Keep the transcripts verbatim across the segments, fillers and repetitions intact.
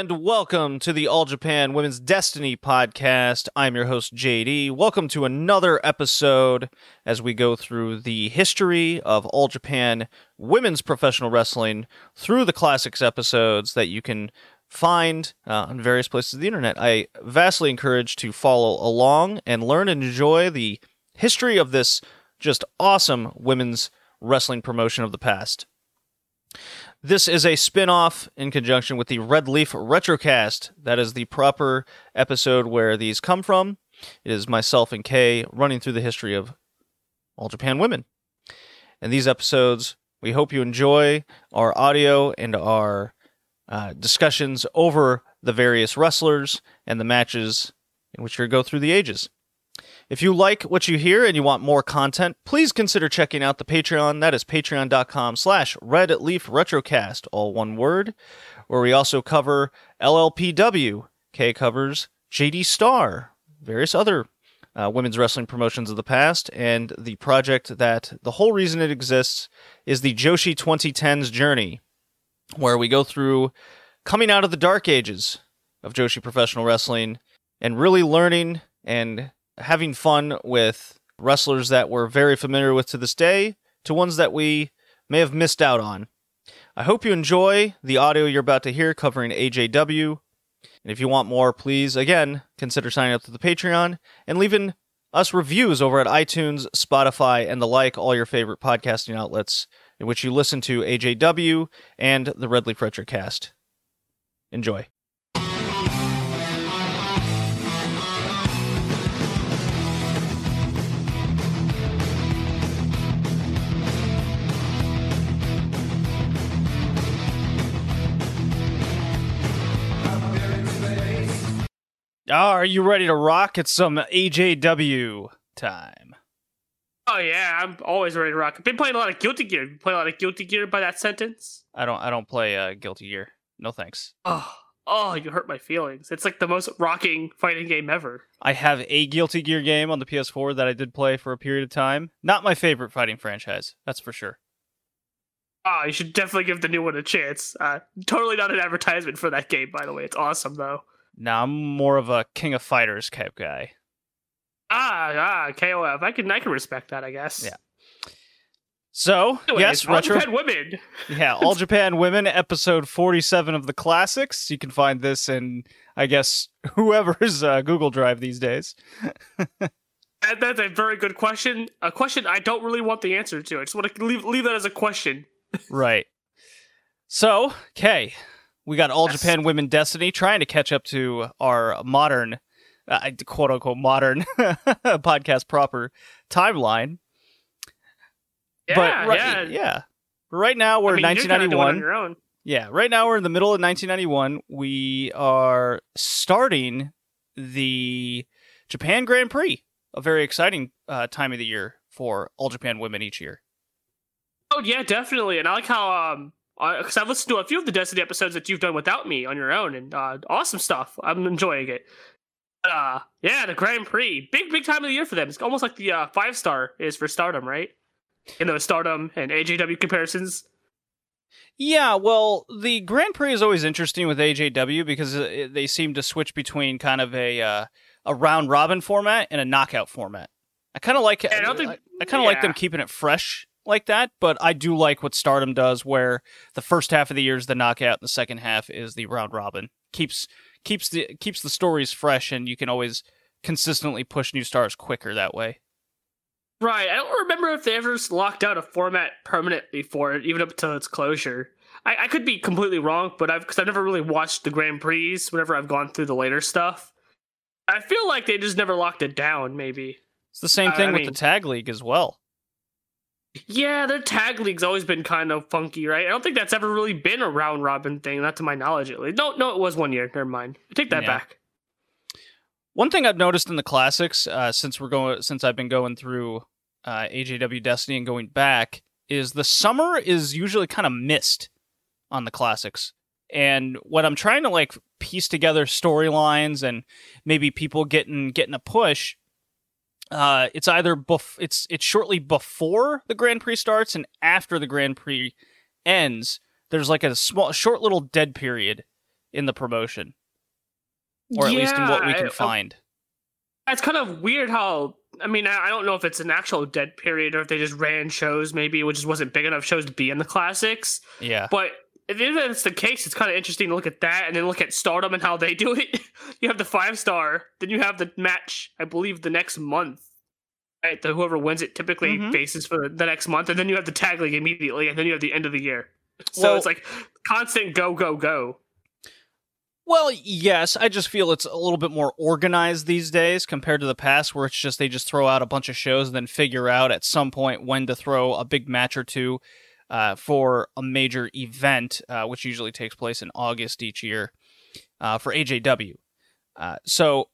And welcome to the All Japan Women's Destiny podcast. I'm your host, J D. Welcome to another episode as we go through the history of All Japan Women's Professional Wrestling through the classics episodes that you can find uh, on various places of the internet. I vastly encourage to follow along and learn and enjoy the history of this just awesome women's wrestling promotion of the past. This is a spin-off in conjunction with the Red Leaf Retrocast. That is the proper episode where these come from. It is myself and Kay running through the history of All Japan Women. And these episodes, we hope you enjoy our audio and our uh, discussions over the various wrestlers and the matches in which we go through the ages. If you like what you hear and you want more content, please consider checking out the Patreon. That is patreon.com slash Red Leaf Retrocast, all one word, where we also cover L L P W. Kay covers J D Star, various other uh, women's wrestling promotions of the past, and the project that the whole reason it exists is the Joshi twenty tens journey, where we go through coming out of the dark ages of Joshi professional wrestling and really learning and having fun with wrestlers that we're very familiar with to this day, to ones that we may have missed out on. I hope you enjoy the audio you're about to hear covering A J W. And if you want more, please, again, consider signing up to the Patreon and leaving us reviews over at iTunes, Spotify, and the like, all your favorite podcasting outlets in which you listen to A J W and the Red Leaf Retrocast. Enjoy. Oh, are you ready to rock? It's some A J W time. Oh yeah, I'm always ready to rock. I've been playing a lot of Guilty Gear. You play a lot of Guilty Gear by that sentence? I don't I don't play uh, Guilty Gear. No thanks. Oh, oh, you hurt my feelings. It's like the most rocking fighting game ever. I have a Guilty Gear game on the P S four that I did play for a period of time. Not my favorite fighting franchise, that's for sure. Ah, oh, you should definitely give the new one a chance. Uh, totally not an advertisement for that game, by the way. It's awesome, though. Now, I'm more of a King of Fighters type guy. Ah, ah, K O F. I can, I can respect that, I guess. Yeah. So, Anyways, yes, All retro. Japan Women. Yeah, All Japan Women, episode forty-seven of the classics. You can find this in, I guess, whoever's uh, Google Drive these days. that, that's a very good question. A question I don't really want the answer to. I just want to leave, leave that as a question. Right. So, Kay. We got All yes. Japan Women Destiny trying to catch up to our modern, uh, quote-unquote modern podcast proper timeline. Yeah, but right, yeah. Yeah. Right now we're I mean, nineteen ninety-one. You're kind of doing it on your own. Yeah, right now we're in the middle of nineteen ninety-one. We are starting the Japan Grand Prix, a very exciting uh, time of the year for All Japan Women each year. Oh, yeah, definitely. And I like how... um. Because I've listened to a few of the Destiny episodes that you've done without me on your own, and uh, awesome stuff. I'm enjoying it. Uh, yeah, the Grand Prix. Big, big time of the year for them. It's almost like the uh, five-star is for Stardom, right? In those Stardom and A J W comparisons. Yeah, well, the Grand Prix is always interesting with A J W because they seem to switch between kind of a uh, a round-robin format and a knockout format. I kind of like yeah, I, don't think, I, I kind of yeah. like them keeping it fresh like that, but I do like what Stardom does, where the first half of the year is the knockout, and the second half is the round robin. Keeps keeps the keeps the stories fresh, and you can always consistently push new stars quicker that way. Right. I don't remember if they ever locked out a format permanently for it, even up to its closure. I, I could be completely wrong, but I've because I've never really watched the Grand Prix whenever I've gone through the later stuff. I feel like they just never locked it down. Maybe it's the same thing uh, with mean, the tag league as well. Yeah, their tag league's always been kind of funky, right? I don't think that's ever really been a round robin thing, not to my knowledge at least. No, no, it was one year. Never mind. I take that yeah. back. One thing I've noticed in the classics, uh, since we're going, since I've been going through uh, A J W Destiny and going back, is the summer is usually kind of missed on the classics. And when I'm trying to like piece together storylines and maybe people getting getting a push. Uh, it's either bef- it's it's shortly before the Grand Prix starts and after the Grand Prix ends. There's like a small, short little dead period in the promotion, or at yeah, least in what we can I, find. It's kind of weird how. I mean, I don't know if it's an actual dead period or if they just ran shows, maybe, which just wasn't big enough shows to be in the classics. Yeah. But if it's the case, it's kind of interesting to look at that and then look at Stardom and how they do it. You have the five star, then you have the match, I believe, the next month. Right? The, whoever wins it typically mm-hmm. faces for the next month, and then you have the tag league immediately, and then you have the end of the year. So well, it's like constant go, go, go. Well, yes, I just feel it's a little bit more organized these days compared to the past, where it's just they just throw out a bunch of shows and then figure out at some point when to throw a big match or two uh, for a major event, uh, which usually takes place in August each year uh, for A J W. Uh, so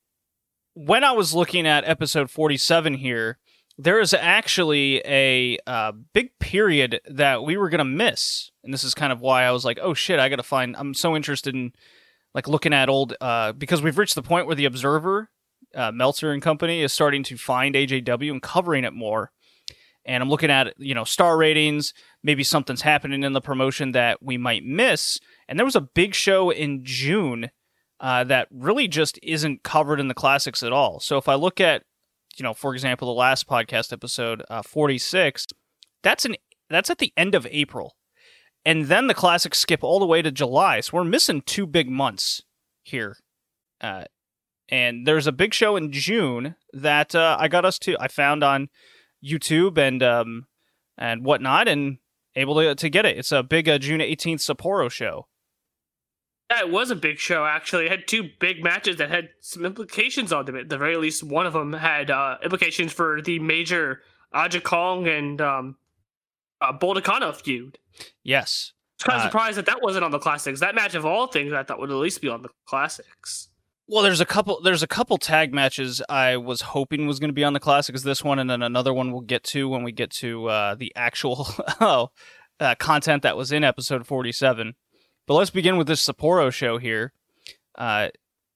when I was looking at episode forty-seven here, there is actually a uh, big period that we were going to miss. And this is kind of why I was like, oh shit, I got to find, I'm so interested in like looking at old, uh, because we've reached the point where the Observer, uh, Meltzer and company is starting to find A J W and covering it more. And I'm looking at, you know, star ratings, maybe something's happening in the promotion that we might miss. And there was a big show in June uh, that really just isn't covered in the classics at all. So if I look at, you know, for example, the last podcast episode, uh, forty-six, that's an that's at the end of April. And then the classics skip all the way to July. So we're missing two big months here. Uh, and there's a big show in June that uh, I got us to, I found on YouTube and um, and whatnot, and able to, to get it. It's a big uh, June eighteenth Sapporo show. Yeah, it was a big show, actually. It had two big matches that had some implications on them. At the very least, one of them had uh, implications for the major Aja Kong and um, uh, Bull Nakano feud. Yes. I was kind of uh, surprised that that wasn't on the classics. That match, of all things, I thought would at least be on the classics. Well, there's a couple. There's a couple tag matches I was hoping was going to be on the classics. This one, and then another one we'll get to when we get to uh, the actual oh, uh, content that was in episode forty-seven. But let's begin with this Sapporo show here. Uh,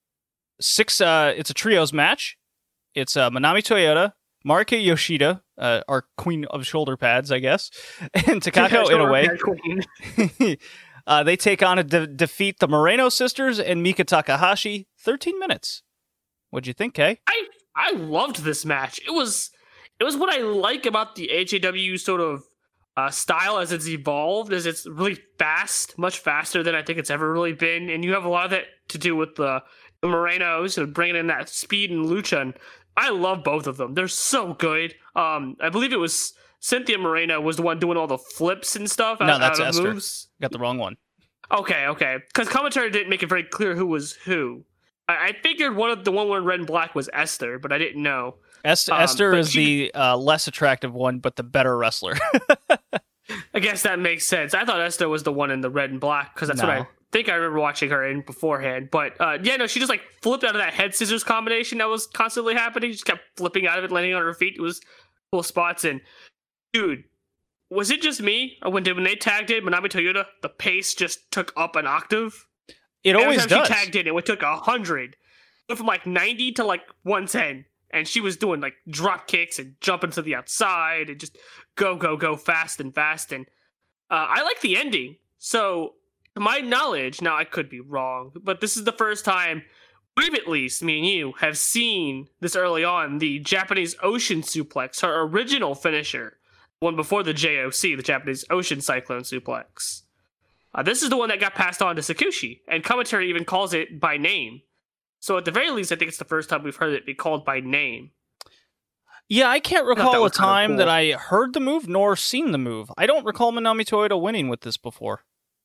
six. Uh, it's a trios match. It's uh, Manami Toyota, Marika Yoshida, uh, our queen of shoulder pads, I guess, and Takako Inoue. uh, they take on and de- defeat the Moreno sisters and Mika Takahashi. thirteen minutes. What'd you think, Kay? I I loved this match. It was it was what I like about the A J W sort of uh, style as it's evolved. Is it's really fast, much faster than I think it's ever really been, and you have a lot of that to do with the, the Morenos and bringing in that speed and lucha. And I love both of them. They're so good. Um, I believe it was Cynthia Moreno was the one doing all the flips and stuff. No, out, that's out of Esther. Moves. Got the wrong one. Okay, okay. Because commentary didn't make it very clear who was who. I, I figured one of the one wearing red and black was Esther, but I didn't know. Est- um, Esther is she, the uh, less attractive one, but the better wrestler. I guess that makes sense. I thought Esther was the one in the red and black because that's no. what I think I remember watching her in beforehand. But uh, yeah, no, she just like flipped out of that head scissors combination that was constantly happening. She just kept flipping out of it, landing on her feet. It was cool spots. And dude, was it just me? Or when, when they tagged in Manami Toyota, the pace just took up an octave? It Every always time does. She tagged in, it took one hundred. It went from like ninety to like one ten. And she was doing like drop kicks and jumping to the outside and just go, go, go fast and fast. And uh, I like the ending. So, to my knowledge, now I could be wrong, but this is the first time we've, at least, me and you, have seen this early on, the Japanese Ocean Suplex, her original finisher, one before the J O C, the Japanese Ocean Cyclone Suplex. Uh, this is the one that got passed on to Sakushi, and commentary even calls it by name. So at the very least, I think it's the first time we've heard it be called by name. Yeah, I can't recall a time cool. that I heard the move nor seen the move. I don't recall Manami Toyota winning with this before.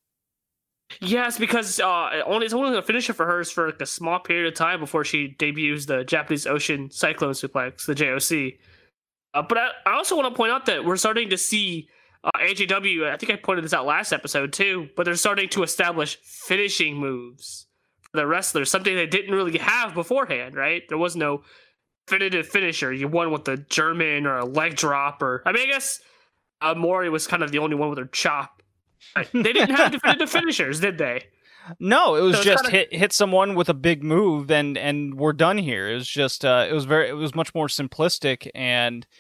Yes, because uh, only, it's only a finisher for hers for like a small period of time before she debuts the Japanese Ocean Cyclone Suplex, the J O C. Uh, but I, I also want to point out that we're starting to see uh, A J W, I think I pointed this out last episode too, but they're starting to establish finishing moves for the wrestlers, something they didn't really have beforehand, right? There was no definitive finisher. You won with a German or a leg drop, or I mean, I guess uh, Mori was kind of the only one with her chop. They didn't have definitive finishers, did they? No, it was, so it was just kinda... hit hit someone with a big move, and and we're done here. It was just uh, it was very it was much more simplistic and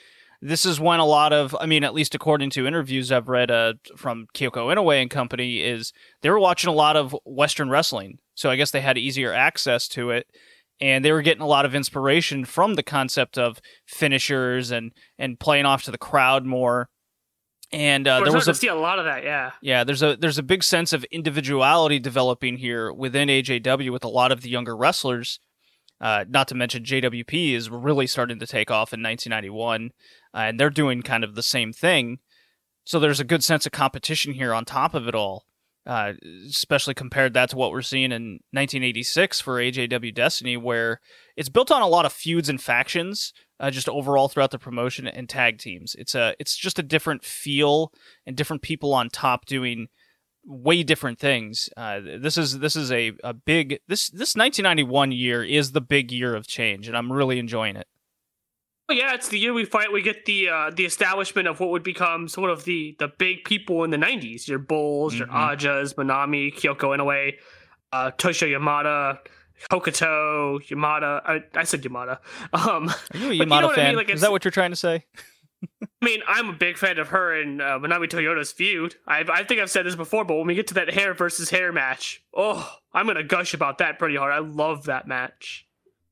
this is when a lot of, I mean, at least according to interviews I've read uh, from Kyoko Inoue and company, is they were watching a lot of Western wrestling. So I guess they had easier access to it. And they were getting a lot of inspiration from the concept of finishers and, and playing off to the crowd more. And uh, We're there was a, to see a lot of that, yeah. Yeah, there's a there's a big sense of individuality developing here within A J W with a lot of the younger wrestlers. Uh, not to mention J W P is really starting to take off in nineteen ninety-one, uh, and they're doing kind of the same thing. So there's a good sense of competition here on top of it all. Uh, especially compared that to what we're seeing in nineteen eighty-six for A J W Destiny, where it's built on a lot of feuds and factions, uh, just overall throughout the promotion and tag teams. It's a, it's just a different feel and different people on top doing way different things. Uh, this is this is a, a big this this nineteen ninety-one year is the big year of change, and I'm really enjoying it. Well, yeah, it's the year we fight. We get the uh, the establishment of what would become sort of the the big people in the nineties. Your Bulls, mm-hmm. your Ajas, Manami, Kyoko Inoue, uh, Toshio Yamada, Hokuto, Yamada. I, I said Yamada. Um, Are you a Yamada you know fan? I mean? Like, is that what you're trying to say? I mean, I'm a big fan of her and uh, Manami Toyota's feud. I I think I've said this before, but when we get to that hair versus hair match, oh, I'm gonna gush about that pretty hard. I love that match.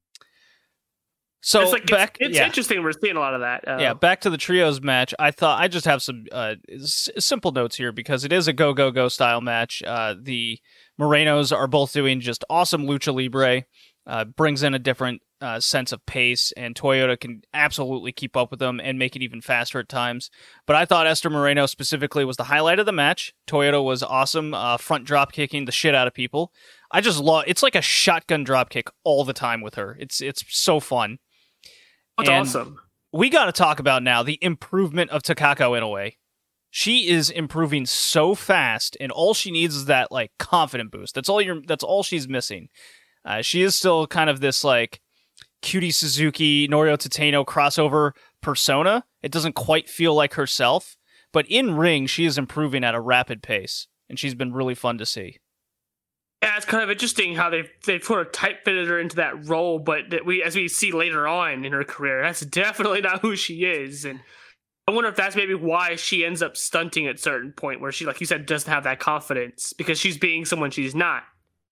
So it's like, back, it's, it's yeah. interesting. We're seeing a lot of that. Uh, yeah, back to the trios match. I thought I just have some uh, s- simple notes here because it is a go go go style match. Uh, the Morenos are both doing just awesome lucha libre. Uh, brings in a different uh, sense of pace, and Toyota can absolutely keep up with them and make it even faster at times. But I thought Esther Moreno specifically was the highlight of the match. Toyota was awesome, uh, front drop kicking the shit out of people. I just love. It's like a shotgun drop kick all the time with her. It's it's so fun. That's and awesome. We got to talk about now the improvement of Takako Inoue. She is improving so fast, and all she needs is that like confident boost. That's all you're. That's all she's missing. Uh, she is still kind of this like Cutie Suzuki, Norio Tateno crossover persona. It doesn't quite feel like herself, but in ring, she is improving at a rapid pace, and she's been really fun to see. Yeah, it's kind of interesting how they've they've sort of tight fitted her into that role, but that we as we see later on in her career, that's definitely not who she is. And I wonder if that's maybe why she ends up stunting at a certain point, where she, like you said, doesn't have that confidence because she's being someone she's not.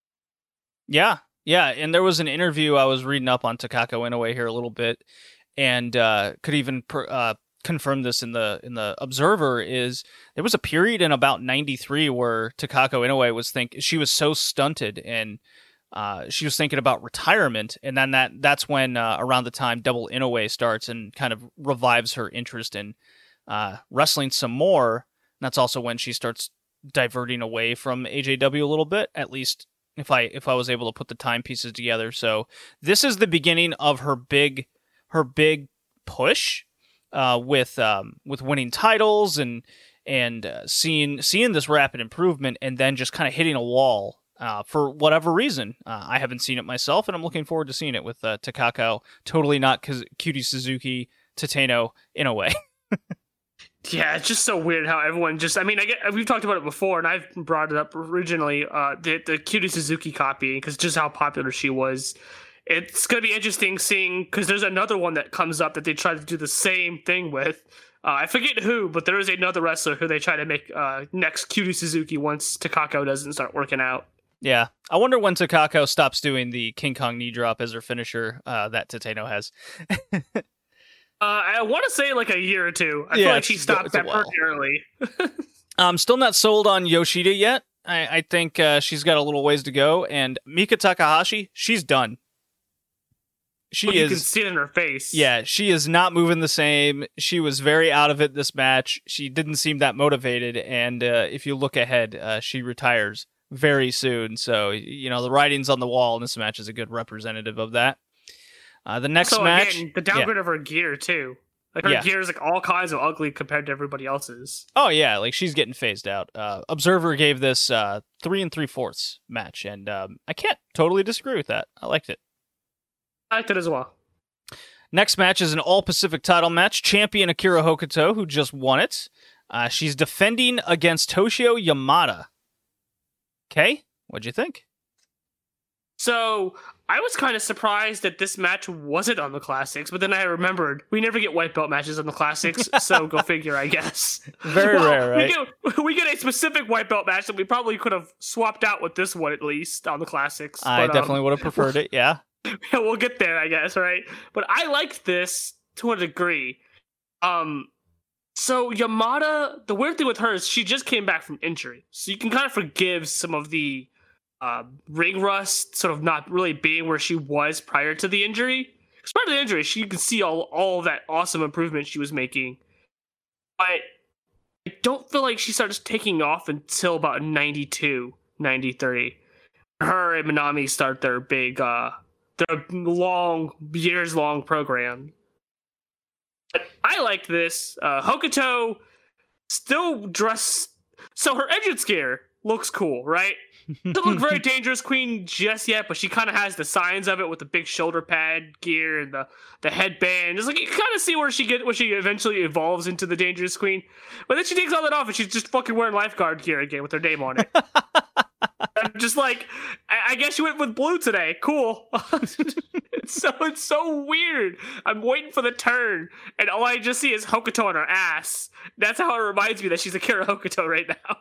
Yeah, yeah. And there was an interview I was reading up on Takako Inoue here a little bit, and uh, could even per, uh, confirm this in the in the Observer. Is there was a period in about ninety-three where Takako Inoue was think she was so stunted and uh, she was thinking about retirement, and then that that's when uh, around the time Double Inoue starts and kind of revives her interest in uh, wrestling some more. And that's also when she starts diverting away from A J W a little bit, at least if I if I was able to put the timepieces together. So this is the beginning of her big her big push. Uh, with um, with winning titles and and uh, seeing seeing this rapid improvement, and then just kind of hitting a wall uh, for whatever reason. Uh, I haven't seen it myself, and I'm looking forward to seeing it with uh, Takako. Totally not Kaz- Cutie Suzuki, Tateno in a way. Yeah, it's just so weird how everyone just. I mean, I get we've talked about it before, and I've brought it up originally. Uh, the the Cutie Suzuki copy, because just how popular she was. It's going to be interesting seeing, because there's another one that comes up that they try to do the same thing with. Uh, I forget who, but there is another wrestler who they try to make uh, next Cutie Suzuki once Takako doesn't start working out. Yeah. I wonder when Takako stops doing the King Kong knee drop as her finisher uh, that Tateno has. uh, I want to say like a year or two. I yeah, feel like she stopped that pretty early. I'm still not sold on Yoshida yet. I, I think uh, she's got a little ways to go. And Mika Takahashi, she's done. She well, is. You can see it in her face. Yeah, she is not moving the same. She was very out of it this match. She didn't seem that motivated. And uh, if you look ahead, uh, she retires very soon. So, you know, the writing's on the wall, and this match is a good representative of that. Uh, the next so, match. Again, the downgrade yeah. of her gear, too. Like, her yeah. gear is like all kinds of ugly compared to everybody else's. Oh, yeah. Like, she's getting phased out. Uh, Observer gave this uh, three and three fourths match. And um, I can't totally disagree with that. I liked it. I liked it as well. Next match is an all-Pacific title match. Champion Akira Hokuto, who just won it. Uh, she's defending against Toshio Yamada. Okay, what'd you think? So, I was kind of surprised that this match wasn't on the Classics, but then I remembered we never get white belt matches on the Classics, so go figure, I guess. Very well, rare, right? We get, we get a specific white belt match that we probably could have swapped out with this one, at least, on the Classics. I but, definitely um, would have preferred it, yeah. Yeah, we'll get there, I guess, right? But I liked this to a degree. Um, so Yamada, the weird thing with her is she just came back from injury, so you can kind of forgive some of the uh, ring rust, sort of not really being where she was prior to the injury. Because prior to the injury, she, you can see all all that awesome improvement she was making. But I don't feel like she started taking off until about ninety-two, ninety-three. Her and Manami start their big, uh, their long, years-long program. But I liked this. Uh, Hokuto still dressed... So her entrance gear looks cool, right? Doesn't look very Dangerous Queen just yet, but she kind of has the signs of it with the big shoulder pad gear and the, the headband. It's like you kind of see where she get where she eventually evolves into the Dangerous Queen. But then she takes all that off and she's just fucking wearing lifeguard gear again with her name on it. I'm just like, I, I guess you went with blue today. Cool. it's so it's so weird. I'm waiting for the turn, and all I just see is Hokuto on her ass. That's how it reminds me that she's Akira Hokuto right now.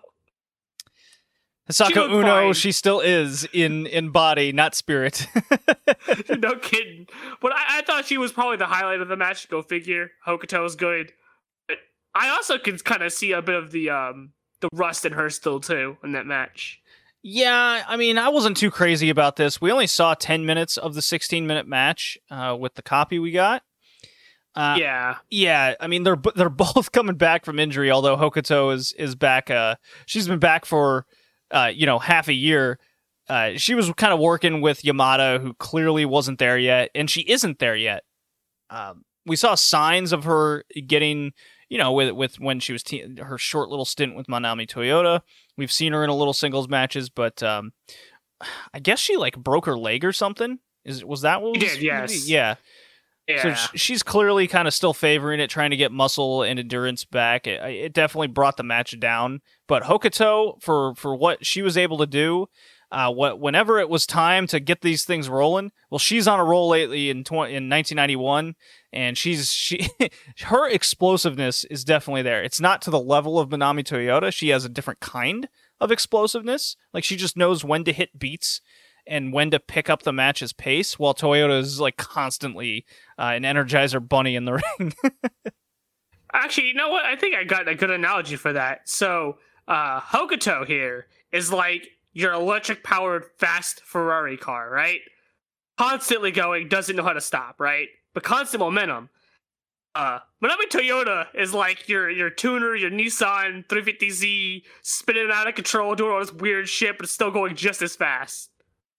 Hisako Uno, fine. She still is in, in body, not spirit. No kidding. But I, I thought she was probably the highlight of the match. Go figure. Hokuto is good. But I also can kind of see a bit of the um the rust in her still too in that match. Yeah, I mean, I wasn't too crazy about this. We only saw ten minutes of the sixteen-minute match uh, with the copy we got. Uh, yeah, yeah. I mean, they're they're both coming back from injury. Although Hokuto is is back. Uh, she's been back for. Uh, you know, half a year. Uh, she was kind of working with Yamada, who clearly wasn't there yet, and she isn't there yet. Um, we saw signs of her getting, you know, with with when she was te- her short little stint with Manami Toyota. We've seen her in a little singles matches, but um, I guess she like broke her leg or something. Is was that what? She was, did, yes. Yeah. Yeah. So sh- she's clearly kind of still favoring it, trying to get muscle and endurance back. It, it definitely brought the match down. But Hokuto, for, for what she was able to do, uh, what whenever it was time to get these things rolling, well, she's on a roll lately in tw- in nineteen ninety-one, and she's she her explosiveness is definitely there. It's not to the level of Manami Toyota. She has a different kind of explosiveness. Like she just knows when to hit beats and when to pick up the match's pace, while Toyota is like constantly uh, an Energizer bunny in the ring. Actually, you know what? I think I got a good analogy for that. So, uh, Hokuto here is like your electric-powered fast Ferrari car, right? Constantly going, doesn't know how to stop, right? But constant momentum. Uh, Manami Toyota is like your your tuner, your Nissan three fifty Z, spinning out of control, doing all this weird shit, but it's still going just as fast.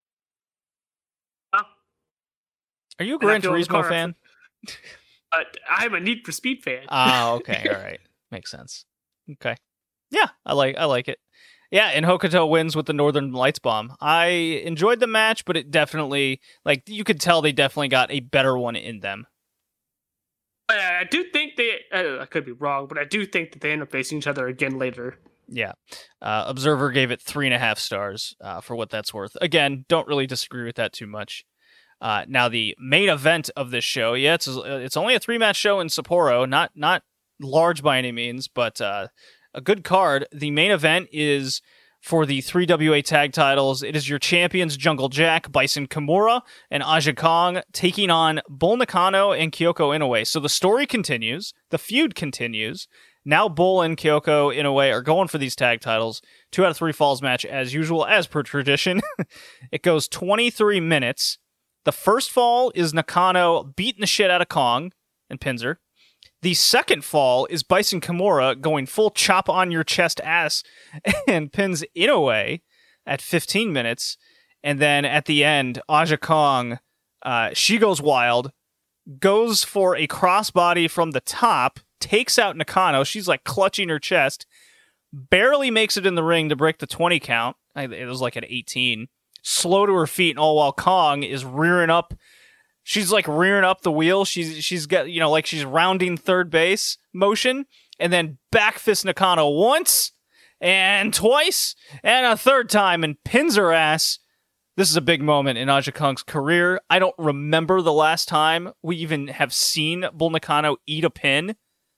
Are you a Gran Turismo fan? Uh, I'm a Need for Speed fan. Ah, okay, all right, makes sense. Okay, yeah, I like I like it. Yeah, and Hokuto wins with the Northern Lights bomb. I enjoyed the match, but it definitely, like, you could tell they definitely got a better one in them. Uh, I do think they, uh, I could be wrong, but I do think that they end up facing each other again later. Yeah. Uh, Observer gave it three and a half stars uh, for what that's worth. Again, don't really disagree with that too much. Uh, now, the main event of this show, yeah, it's it's only a three-match show in Sapporo, not not large by any means, but uh, a good card. The main event is for the three W A tag titles. It is your champions, Jungle Jack, Bison Kimura, and Aja Kong, taking on Bull Nakano and Kyoko Inoue. So the story continues, the feud continues. Now Bull and Kyoko Inoue are going for these tag titles. Two out of three falls match as usual, as per tradition. It goes twenty-three minutes. The first fall is Nakano beating the shit out of Kong and pins her. The second fall is Bison Kimura going full chop on your chest ass and pins Inoue at fifteen minutes. And then at the end, Aja Kong, uh, she goes wild, goes for a crossbody from the top, takes out Nakano. She's like clutching her chest, barely makes it in the ring to break the twenty count. It was like at eighteen. Slow to her feet, and all while Kong is rearing up. She's like rearing up the wheel. She's she's got, you know, like she's rounding third base motion, and then back fist Nakano once and twice and a third time and pins her ass. this is a big moment in Aja Kong's career. I don't remember the last time we even have seen Bull Nakano eat a pin.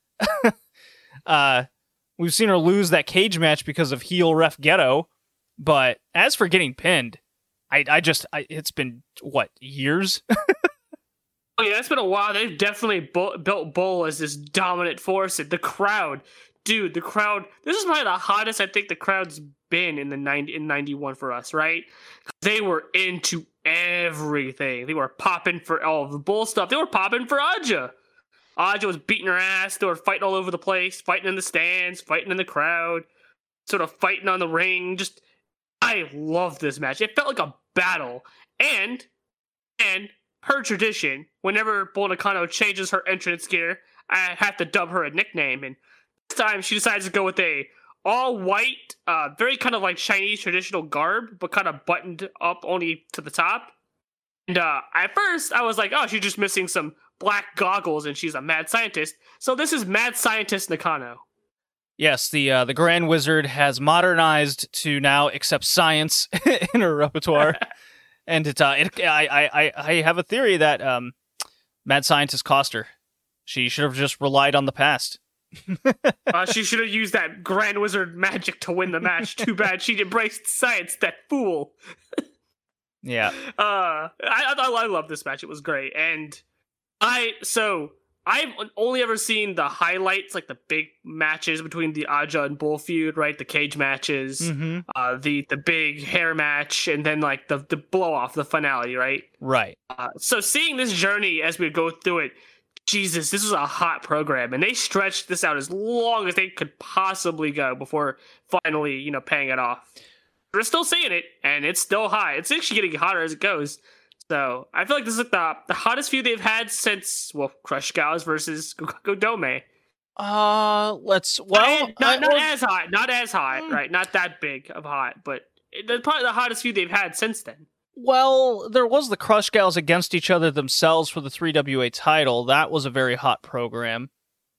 uh, we've seen her lose that cage match because of heel ref Ghetto, but as for getting pinned, I, I just, I, it's been, what, years? Oh yeah, it's been a while. They've definitely bu- built Bull as this dominant force. The crowd, dude, the crowd. This is probably the hottest I think the crowd's been in the ninety in ninety-one for us, right? They were into everything. They were popping for all the Bull stuff. They were popping for Aja. Aja was beating her ass. They were fighting all over the place, fighting in the stands, fighting in the crowd, sort of fighting on the ring. Just, I love this match. It felt like a battle, and and. Per tradition, whenever Bull Nakano changes her entrance gear, I have to dub her a nickname, and this time she decides to go with a all-white, uh, very kind of like Chinese traditional garb, but kind of buttoned up only to the top. And uh, at first, I was like, oh, she's just missing some black goggles, and she's a mad scientist. So this is Mad Scientist Nakano. Yes, the uh, the Grand Wizard has modernized to now accept science in her repertoire. And it, uh, it I, I, I have a theory that um, Mad Scientist cost her. She should have just relied on the past. uh, she should have used that Grand Wizard magic to win the match. Too bad she embraced science, that fool. Yeah. Uh, I, I I love this match. It was great, and I so I've only ever seen the highlights, like the big matches between the Aja and Bull feud, right? The cage matches, mm-hmm. uh, the the big hair match, and then like the the blow off, the finale, right? Right. Uh, so seeing this journey as we go through it, Jesus, this was a hot program, and they stretched this out as long as they could possibly go before finally, you know, paying it off. We're still seeing it, and it's still high. It's actually getting hotter as it goes. So I feel like this is like the, the hottest feud they've had since, well, Crush Gals versus Godome. Uh, let's, well... And not, I, not well, as hot, not as hot, mm. right? Not that big of hot, but it's probably the hottest feud they've had since then. Well, there was the Crush Gals against each other themselves for the three W A title. That was a very hot program.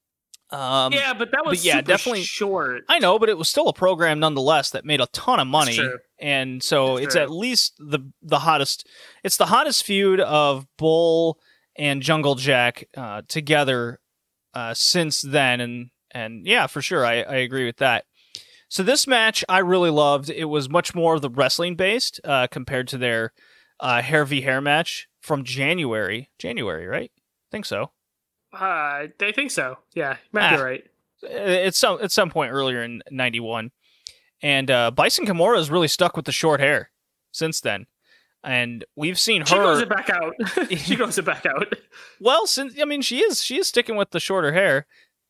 Um, yeah, but that was but yeah, super definitely short. I know, but it was still a program nonetheless that made a ton of money. That's true. And so That's it's true. at least the the hottest. It's the hottest feud of Bull and Jungle Jack uh, together uh, since then. And and yeah, for sure, I, I agree with that. So this match I really loved. It was much more of the wrestling based uh, compared to their uh, hair v hair match from January. January, right? I think so. Uh, I think so. Yeah, might be Ah. right. At some at some point earlier in ninety-one, and uh, Bison Kimura has really stuck with the short hair since then, and we've seen her. She grows it back out. she grows it back out. Well, since I mean, she is she is sticking with the shorter hair,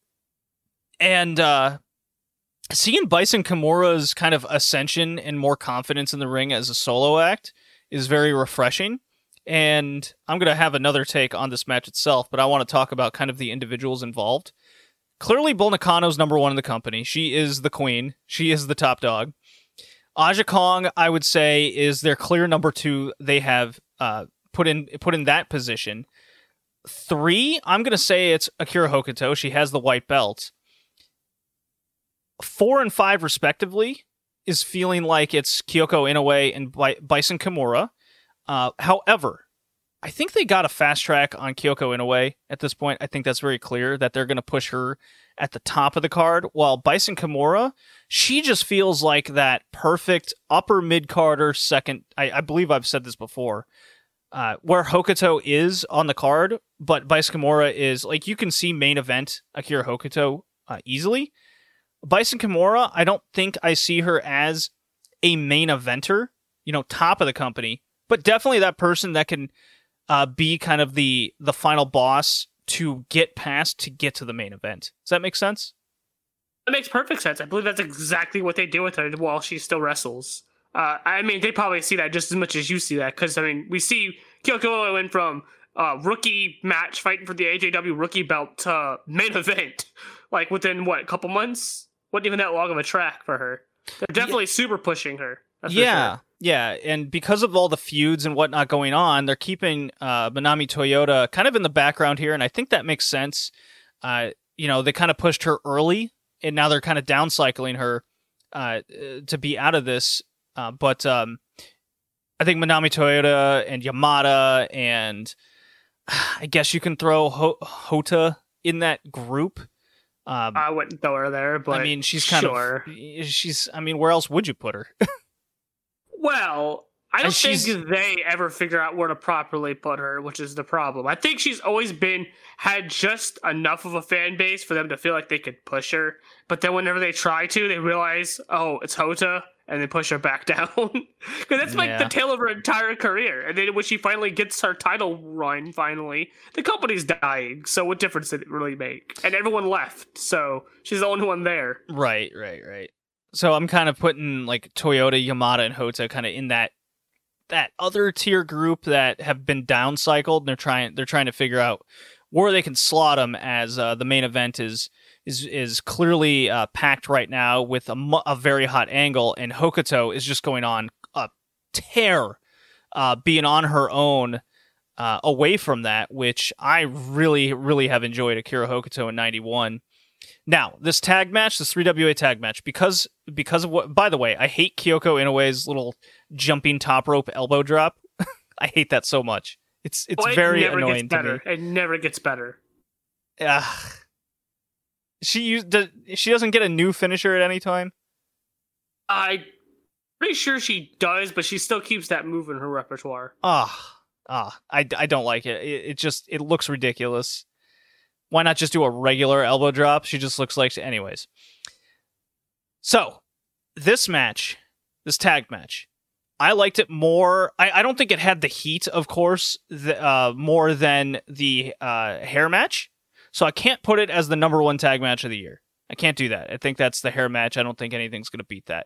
and uh, seeing Bison Kimura's kind of ascension and more confidence in the ring as a solo act is very refreshing. And I'm going to have another take on this match itself, but I want to talk about kind of the individuals involved. Clearly, Bull Nakano's number one in the company. She is the queen. She is the top dog. Aja Kong, I would say, is their clear number two. They have uh, put in put in that position. Three, I'm going to say it's Akira Hokuto. She has the white belt. Four and five, respectively, is feeling like it's Kyoko Inoue and Bi- Bison Kimura. Uh, however, I think they got a fast track on Kyoko Inoue at this point. I think that's very clear that they're going to push her at the top of the card, while Bison Kimura, she just feels like that perfect upper mid-carder second. I, I believe I've said this before, uh, where Hokuto is on the card, but Bison Kimura is, like, you can see main event Akira Hokuto uh, easily. Bison Kimura, I don't think I see her as a main eventer, you know, top of the company. But definitely that person that can uh, be kind of the the final boss to get past to get to the main event. Does that make sense? That makes perfect sense. I believe that's exactly what they do with her while she still wrestles. Uh, I mean, they probably see that just as much as you see that, because, I mean, we see Kyoko Inoue went from uh, rookie match fighting for the A J W rookie belt to main event, like, within, what, a couple months? Wasn't even that long of a track for her. They're definitely yeah. super pushing her. That's yeah. Sure. Yeah, and because of all the feuds and whatnot going on, they're keeping uh, Manami Toyota kind of in the background here, and I think that makes sense. Uh, you know, they kind of pushed her early, and now they're kind of downcycling her uh, to be out of this. Uh, but um, I think Manami Toyota and Yamada, and I guess you can throw Ho- Hota in that group. Um, I wouldn't throw her there, but I mean, she's kind sure. of she's. I mean, where else would you put her? Well, I don't And think they ever figure out where to properly put her, which is the problem. I think she's always been had just enough of a fan base for them to feel like they could push her, but then whenever they try to, they realize, oh, it's Hota, and they push her back down. Because that's like Yeah. the tale of her entire career. And then when she finally gets her title run, finally, the company's dying. So what difference did it really make? And everyone left, so she's the only one there. Right, right, right. So I'm kind of putting like Toyota, Yamada, and Hota kind of in that that other tier group that have been downcycled, and they're trying they're trying to figure out where they can slot them, as uh, the main event is is is clearly uh, packed right now with a, mu- a very hot angle, and Hokuto is just going on a tear, uh, being on her own uh, away from that, which I really really have enjoyed Akira Hokuto in ninety-one. Now, this tag match, this three W A tag match, because because of what, by the way, I hate Kyoko Inoue's little jumping top rope elbow drop. I hate that so much. It's it's Oh, it very never annoying gets to me. better. It never gets better. Ugh. She used, does, she doesn't get a new finisher at any time? I'm pretty sure she does, but she still keeps that move in her repertoire. Ah, ah, I, I don't like it. it. It just, it looks ridiculous. Why not just do a regular elbow drop? She just looks like... Anyways. So, this match, this tag match, I liked it more... I, I don't think it had the heat, of course, the, uh, more than the uh, hair match. So I can't put it as the number one tag match of the year. I can't do that. I think that's the hair match. I don't think anything's going to beat that.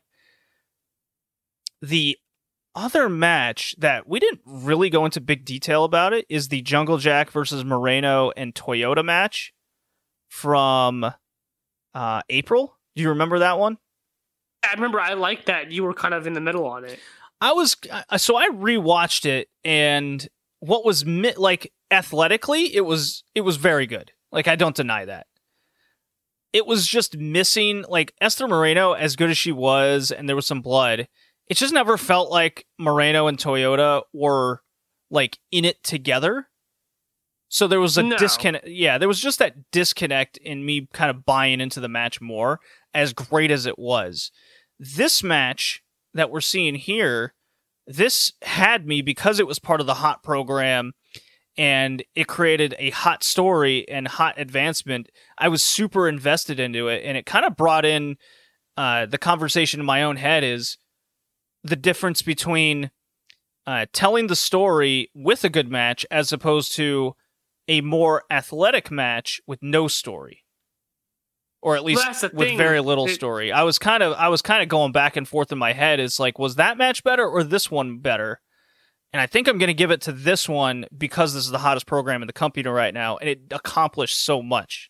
The other match that we didn't really go into big detail about it is the Jungle Jack versus Moreno and Toyota match from uh, April. Do you remember that one? I remember I liked that. You were kind of in the middle on it. I was so I rewatched it, and what was mi- like athletically, it was it was very good. Like, I don't deny that. It was just missing, like, Esther Moreno, as good as she was, and there was some blood. It just never felt like Moreno and Toyota were, like, in it together. So there was a No. disconnect. Yeah, there was just that disconnect in me kind of buying into the match more, as great as it was. This match that we're seeing here, this had me, because it was part of the Hot program, and it created a hot story and hot advancement. I was super invested into it, and it kind of brought in uh, the conversation in my own head is the difference between uh, telling the story with a good match as opposed to a more athletic match with no story, or at least Well, that's the with thing. very little It- story. I was kind of I was kind of going back and forth in my head. It's like, was that match better or this one better? And I think I'm going to give it to this one because this is the hottest program in the company right now, and it accomplished so much.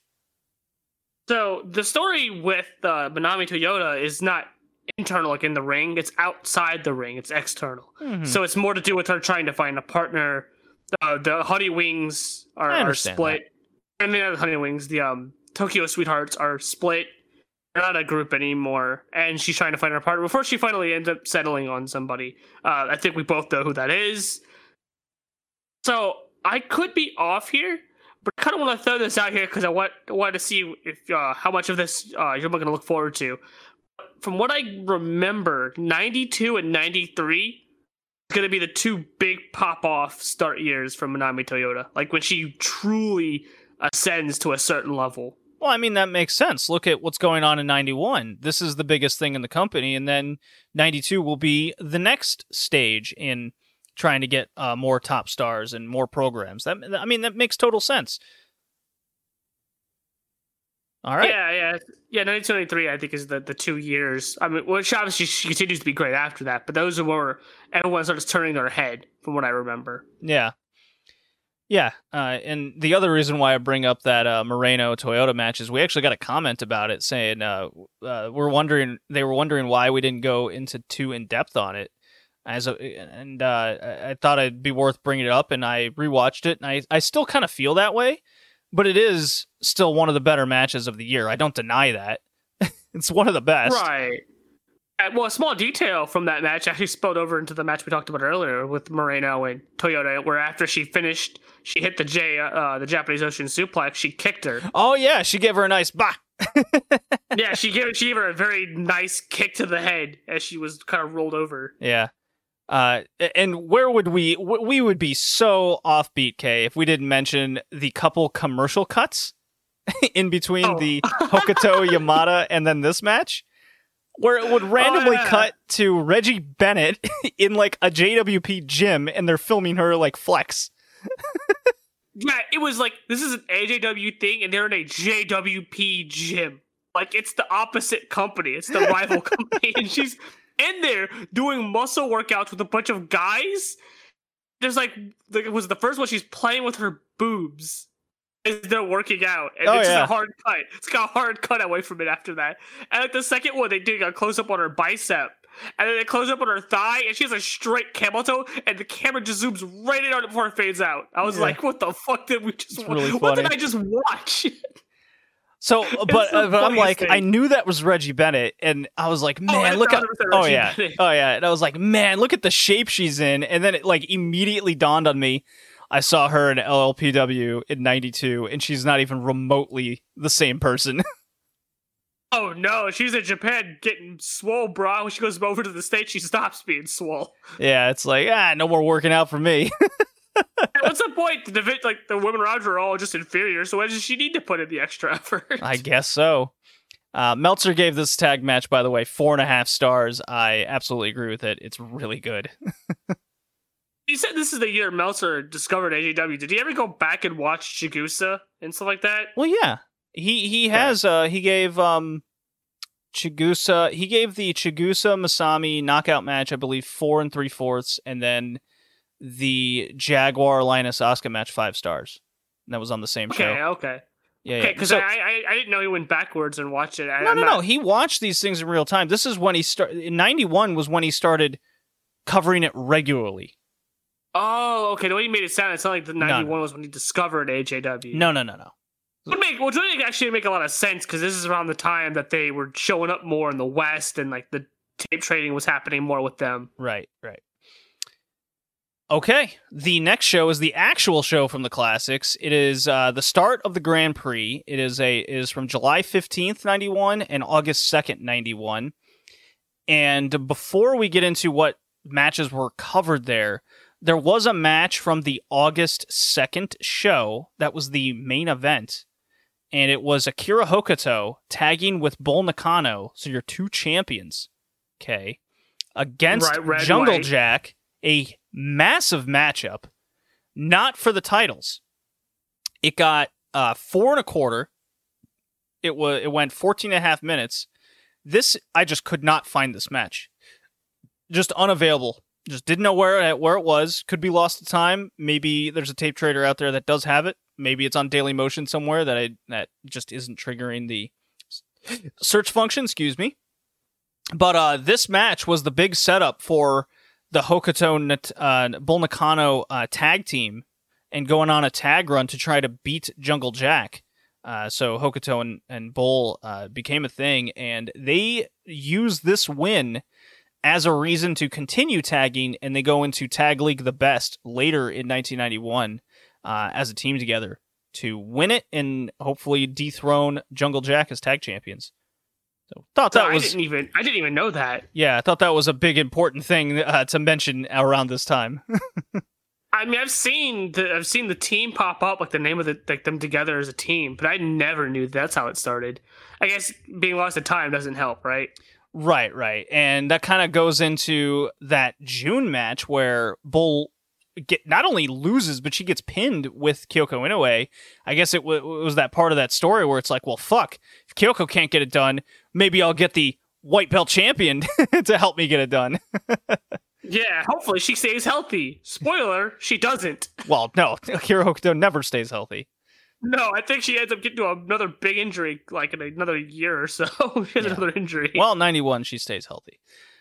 So the story with uh, Manami Toyota is not internal, like in the ring. It's outside the ring. It's external. Mhm. So it's more to do with her trying to find a partner. Uh, the Honey Wings are, I are understand split. And the other Honey Wings, the um, Tokyo Sweethearts, are split. They're not a group anymore, and she's trying to find her partner before she finally ends up settling on somebody. Uh, I think we both know who that is. So I could be off here, but I kind of want to throw this out here because I want want to see if uh, how much of this uh, you're going to look forward to. From what I remember, ninety-two and ninety-three is going to be the two big pop-off start years from Manami Toyota, like when she truly ascends to a certain level. Well, I mean, that makes sense. Look at what's going on in ninety-one. This is the biggest thing in the company, and then ninety-two will be the next stage in trying to get uh, more top stars and more programs. That I mean, that makes total sense. All right. Yeah, yeah, yeah. ninety-two, ninety-three, I think, is the, the two years. I mean, which obviously she continues to be great after that, but those are where everyone starts turning their head, from what I remember. Yeah. Yeah, uh, and the other reason why I bring up that uh, Moreno Toyota match is we actually got a comment about it saying uh, uh, we're wondering they were wondering why we didn't go into too in depth on it, as a, and uh, I thought it'd be worth bringing it up, and I rewatched it, and I I still kind of feel that way, but it is still one of the better matches of the year. I don't deny that. It's one of the best. Right. Uh, well, a small detail from that match actually spilled over into the match we talked about earlier with Moreno and Toyota, where after she finished, she hit the J, uh, the Japanese Ocean suplex. She kicked her. Oh yeah, she gave her a nice bah. Yeah, she gave she gave her a very nice kick to the head as she was kind of rolled over. Yeah. Uh, and where would we we would be so offbeat, Kay, if we didn't mention the couple commercial cuts in between Oh. the Hokuto Yamada and then this match, where it would randomly Oh, yeah. cut to Reggie Bennett in like a J W P gym, and they're filming her like flex. Yeah, it was like, this is an A J W thing, and they're in a J W P gym. Like, it's the opposite company. It's the rival company, and she's in there doing muscle workouts with a bunch of guys. There's like, like it was the first one, she's playing with her boobs as they're working out, and Oh, it's yeah. just a hard cut. It's got a hard cut away from it after that. And like the second one, they did a close up on her bicep, and then they close up on her thigh, and she has a straight camel toe, and the camera just zooms right in on it before it fades out. I was Yeah. like, "What the fuck did we just? It's watch? really What did funny. I just watch?" So, but, the uh, but I'm funniest like, thing. I knew that was Reggie Bennett, and I was like, man, it's look at, one hundred percent oh Reggie yeah, Bennett. oh yeah, and I was like, man, look at the shape she's in, and then it like immediately dawned on me. I saw her in L L P W in ninety-two, and she's not even remotely the same person. Oh no, she's in Japan getting swole, bro. When she goes over to the States, she stops being swole. Yeah, it's like, ah, no more working out for me. And what's the point? The divi- like the women around her are all just inferior, so why does she need to put in the extra effort? I guess so. Uh, Meltzer gave this tag match, by the way, four and a half stars. I absolutely agree with it. It's really good. He said this is the year Meltzer discovered A J W. Did he ever go back and watch Chigusa and stuff like that? Well, yeah, he he has. Uh, he gave um, Chigusa. He gave the Chigusa Masami knockout match, I believe, four and three fourths, and then the Jaguar Linus Asuka match five stars. And that was on the same Okay, show. okay. Yeah, Okay, yeah. because So- I, I I didn't know he went backwards and watched it. I, no, I'm no, not- no. He watched these things in real time. This is when he started. In ninety-one was when he started covering it regularly. Oh, okay. The way you made it sound, it sounded like the No, ninety-one no. was when he discovered A J W. No, no, no, no. Would make, which would actually make a lot of sense because this is around the time that they were showing up more in the West and like the tape trading was happening more with them. Right, right. Okay, the next show is the actual show from the classics. It is uh, the start of the Grand Prix. It is a it is from July fifteenth, ninety-one, and August second, ninety-one. And before we get into what matches were covered there, there was a match from the August second show that was the main event. And it was Akira Hokuto tagging with Bull Nakano, so your two champions, okay, against Right, red, Jungle white. Jack, a massive matchup, not for the titles. It got uh, four and a quarter. It was it went fourteen and a half minutes. This, I just could not find this match. Just unavailable. Just didn't know where it, where it was. Could be lost to time. Maybe there's a tape trader out there that does have it. Maybe it's on Daily Motion somewhere that I that just isn't triggering the search function. Excuse me. But uh, this match was the big setup for the Hokuto Nat- uh, Bull Nakano uh, tag team and going on a tag run to try to beat Jungle Jack. Uh, so Hokuto and, and Bull uh, became a thing, and they used this win as a reason to continue tagging, and they go into Tag League the Best later in nineteen ninety-one uh, as a team together to win it and hopefully dethrone Jungle Jack as tag champions. So thought that I was didn't even I didn't even know that. yeah, I thought that was a big important thing uh, to mention around this time. I mean, I've seen the I've seen the team pop up, like the name of the like them together as a team, but I never knew that's how it started. I guess being lost to time doesn't help, right? Right, right. And that kind of goes into that June match where Bull get not only loses, but she gets pinned with Kyoko Inoue. I guess it, w- it was that part of that story where it's like, well, fuck, if Kyoko can't get it done, maybe I'll get the white belt champion to help me get it done. Yeah, hopefully she stays healthy. Spoiler, she doesn't. Well, no, Akira Hokuto never stays healthy. No, I think she ends up getting to another big injury, like in another year or so. She has Yeah. another injury. Well, ninety-one, she stays healthy.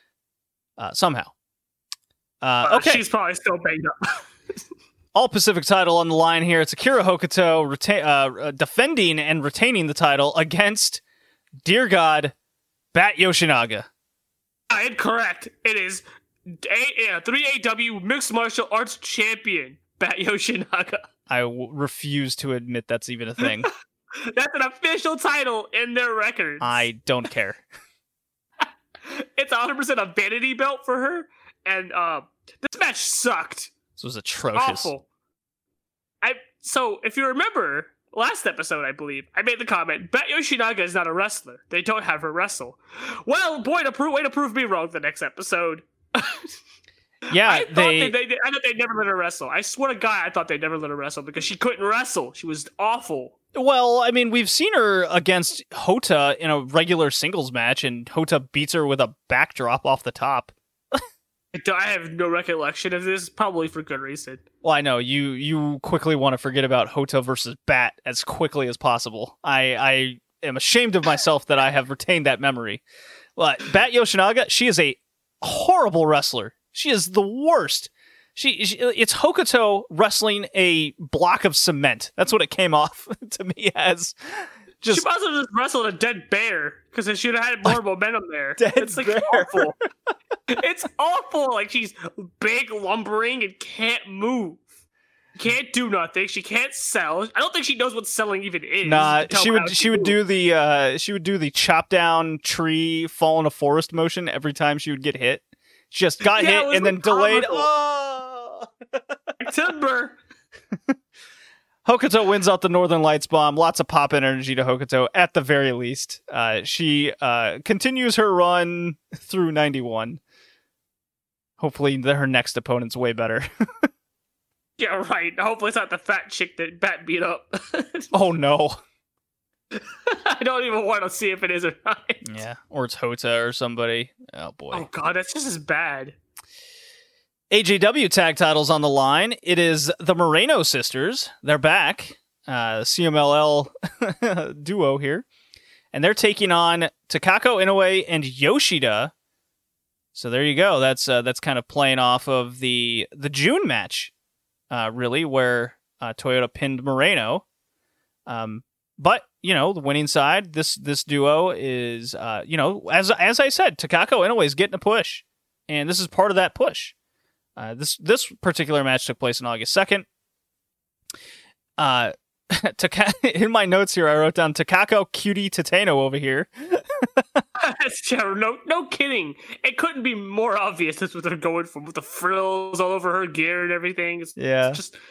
Uh, somehow. Uh, Uh, okay. she's probably still banged up. All Pacific title on the line here. It's Akira Hokuto reta- uh, defending and retaining the title against, dear God, Bat Yoshinaga. Uh, incorrect. It is a, uh, three A W Mixed Martial Arts Champion, Bat Yoshinaga. I w- refuse to admit that's even a thing. That's an official title in their records. I don't care. It's one hundred percent a vanity belt for her, and uh, this match sucked. This was atrocious. Awful. I so if you remember last episode, I believe I made the comment: Bat Yoshinaga is not a wrestler. They don't have her wrestle. Well, boy, to prove way to prove me wrong. The next episode. Yeah, I thought they, they, they I thought they'd never let her wrestle. I swear to God, I thought they'd never let her wrestle because she couldn't wrestle. She was awful. Well, I mean, we've seen her against Hota in a regular singles match, and Hota beats her with a backdrop off the top. I have no recollection of this, probably for good reason. Well, I know you you quickly want to forget about Hota versus Bat as quickly as possible. I I am ashamed of myself that I have retained that memory. But Bat Yoshinaga, she is a horrible wrestler. She is the worst. She, she it's Hokuto wrestling a block of cement. That's what it came off to me as. Just she must have just wrestled a dead bear because she would have had more momentum there. Dead it's like bear. awful. It's awful. Like she's big, lumbering, and can't move. Can't do nothing. She can't sell. I don't think she knows what selling even is. Nah, Tell she her would how she to would move. do the uh she would do the chop down tree fall in a forest motion every time she would get hit. Just got Yeah, it hit was and then delayed. comical. Oh! Timber. Hokuto wins out the Northern Lights bomb. Lots of pop energy to Hokuto at the very least. Uh, she uh, continues her run through ninety-one. Hopefully, the, her next opponent's way better. Yeah, right. Hopefully it's not the fat chick that Bat beat up. Oh no! I don't even want to see if it is or not. Yeah, or it's Hota or somebody. Oh boy. Oh god, that's just as bad. A J W tag titles on the line. It is the Moreno sisters. They're back. Uh, C M L L duo here. And they're taking on Takako Inoue and Yoshida. So there you go. That's uh, that's kind of playing off of the the June match, uh, really, where uh, Toyota pinned Moreno. Um, but you know, the winning side, this this duo is, uh, you know, as as I said, Takako Inoue is getting a push, and this is part of that push. Uh, this this particular match took place on August second. Uh, Taka- in my notes here, I wrote down Takako Cutie Tateno over here. That's true. No, no kidding. It couldn't be more obvious. That's what they're going for with the frills all over her gear and everything. It's, Yeah. it's just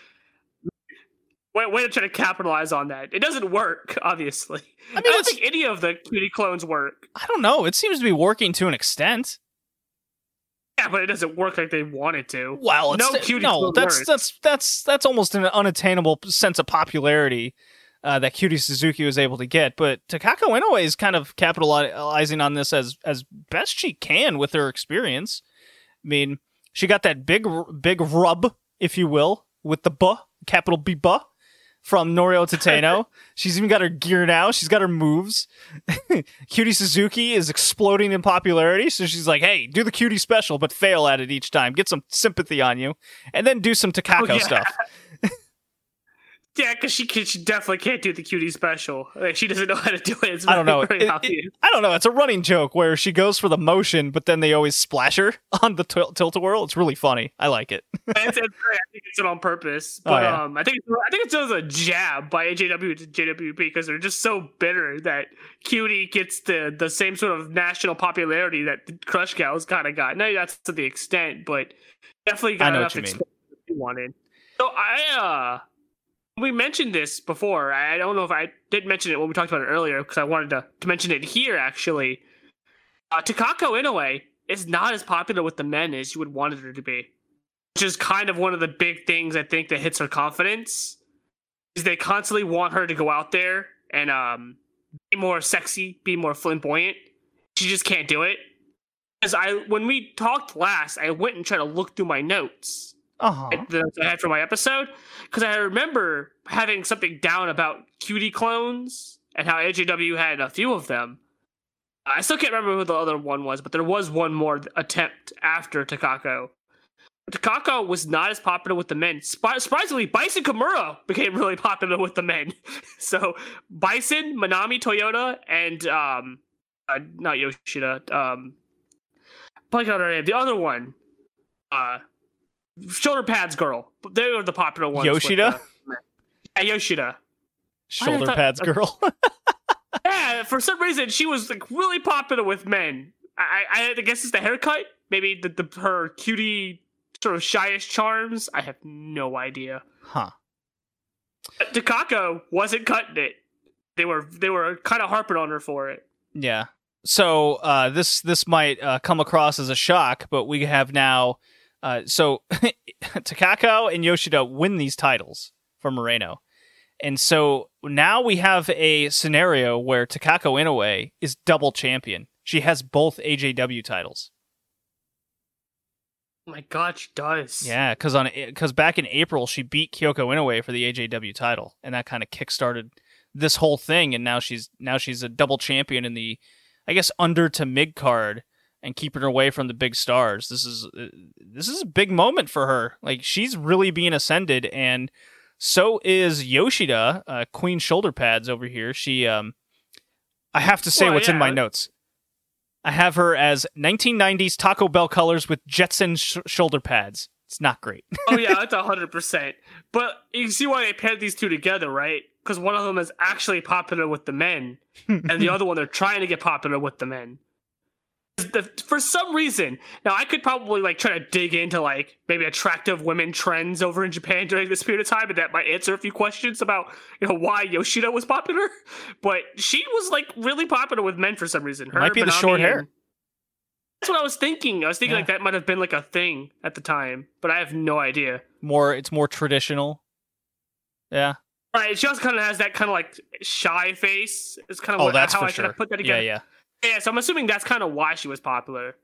way, way to try to capitalize on that. It doesn't work, obviously. I mean, I don't it's- think any of the cutie clones work. I don't know. It seems to be working to an extent. Yeah, but it doesn't work like they want it to. Well, it's No cutie no. clone That's works. that's that's that's almost an unattainable sense of popularity uh, that Cutie Suzuki was able to get. But Takako Inoue is kind of capitalizing on this as as best she can with her experience. I mean, she got that big big rub, if you will, with the B, capital B B, from Norio Tateno. She's even got her gear now. She's got her moves. Cutie Suzuki is exploding in popularity, so she's like, hey, do the cutie special, but fail at it each time. Get some sympathy on you, and then do some Takako Oh, yeah. stuff. Yeah, because she, can- she definitely can't do the cutie special. Like, she doesn't know how to do it. It's I don't know. very It- it- obvious. I don't know. It's a running joke where she goes for the motion, but then they always splash her on the til- tilt-a-whirl. It's really funny. I like it. it's, it's great. I think it's it on purpose. Oh, But yeah. um, I think it's, I think it's just a jab by A J W to J W P because they're just so bitter that Cutie gets the the same sort of national popularity that the Crush Gals kind of got. No, that's to the extent, but definitely I got know enough what you mean. exposure that they wanted. So I uh. We mentioned this before. I don't know if I did mention it when we talked about it earlier because I wanted to, to mention it here, actually. Uh, Takako Inoue is not as popular with the men as you would want her to be, which is kind of one of the big things I think that hits her confidence, is they constantly want her to go out there and um, be more sexy, be more flamboyant. She just can't do it. Because I, when we talked last, I went and tried to look through my notes Uh-huh. that I had for my episode, because I remember having something down about cutie clones and how A J W had a few of them. I still can't remember who the other one was, but there was one more attempt after Takako. Takako was not as popular with the men. Sp- surprisingly, Bison Kimura became really popular with the men. So Bison, Manami Toyota, and um, uh, not Yoshida, um, blank on her name. The other one, uh, shoulder pads girl. They were the popular ones. Yoshida. With, uh, yeah, Yoshida. Shoulder thought, pads girl. Yeah, for some reason she was like really popular with men. I, I, I guess it's the haircut. Maybe the, the her cutie sort of shyish charms. I have no idea. Huh. Takako wasn't cutting it. They were they were kind of harping on her for it. Yeah. So uh, this this might uh, come across as a shock, but we have now. Uh, so Takako and Yoshida win these titles from Moreno. And so now we have a scenario where Takako Inoue is double champion. She has both A J W titles. Oh my god, she does. Yeah, because on because back in April she beat Kyoko Inoue for the A J W title, and that kind of kickstarted this whole thing. And now she's now she's a double champion in the, I guess, under to mid card and keeping her away from the big stars. This is uh, this is a big moment for her. Like, she's really being ascended, and so is Yoshida, uh, Queen Shoulder Pads over here. She, um, I have to say well, what's yeah. in my notes. I have her as nineteen nineties Taco Bell colors with Jetson sh- shoulder pads. It's not great. Oh yeah, that's one hundred percent. But you see why they paired these two together, right? Because one of them is actually popular with the men, and the other one they're trying to get popular with the men. The, for some reason, now I could probably like try to dig into like maybe attractive women trends over in Japan during this period of time, and that might answer a few questions about, you know, why Yoshida was popular. But she was like really popular with men for some reason. Her, Might be the Manami, short hair. That's what I was thinking. I was thinking Yeah. like that might have been like a thing at the time, but I have no idea. More, it's more traditional. Yeah. Right, she also kind of has that kind of like shy face. It's kind of Oh, what, that's how for I should sure. have put that Yeah, together. yeah. Yeah, so I'm assuming that's kind of why she was popular.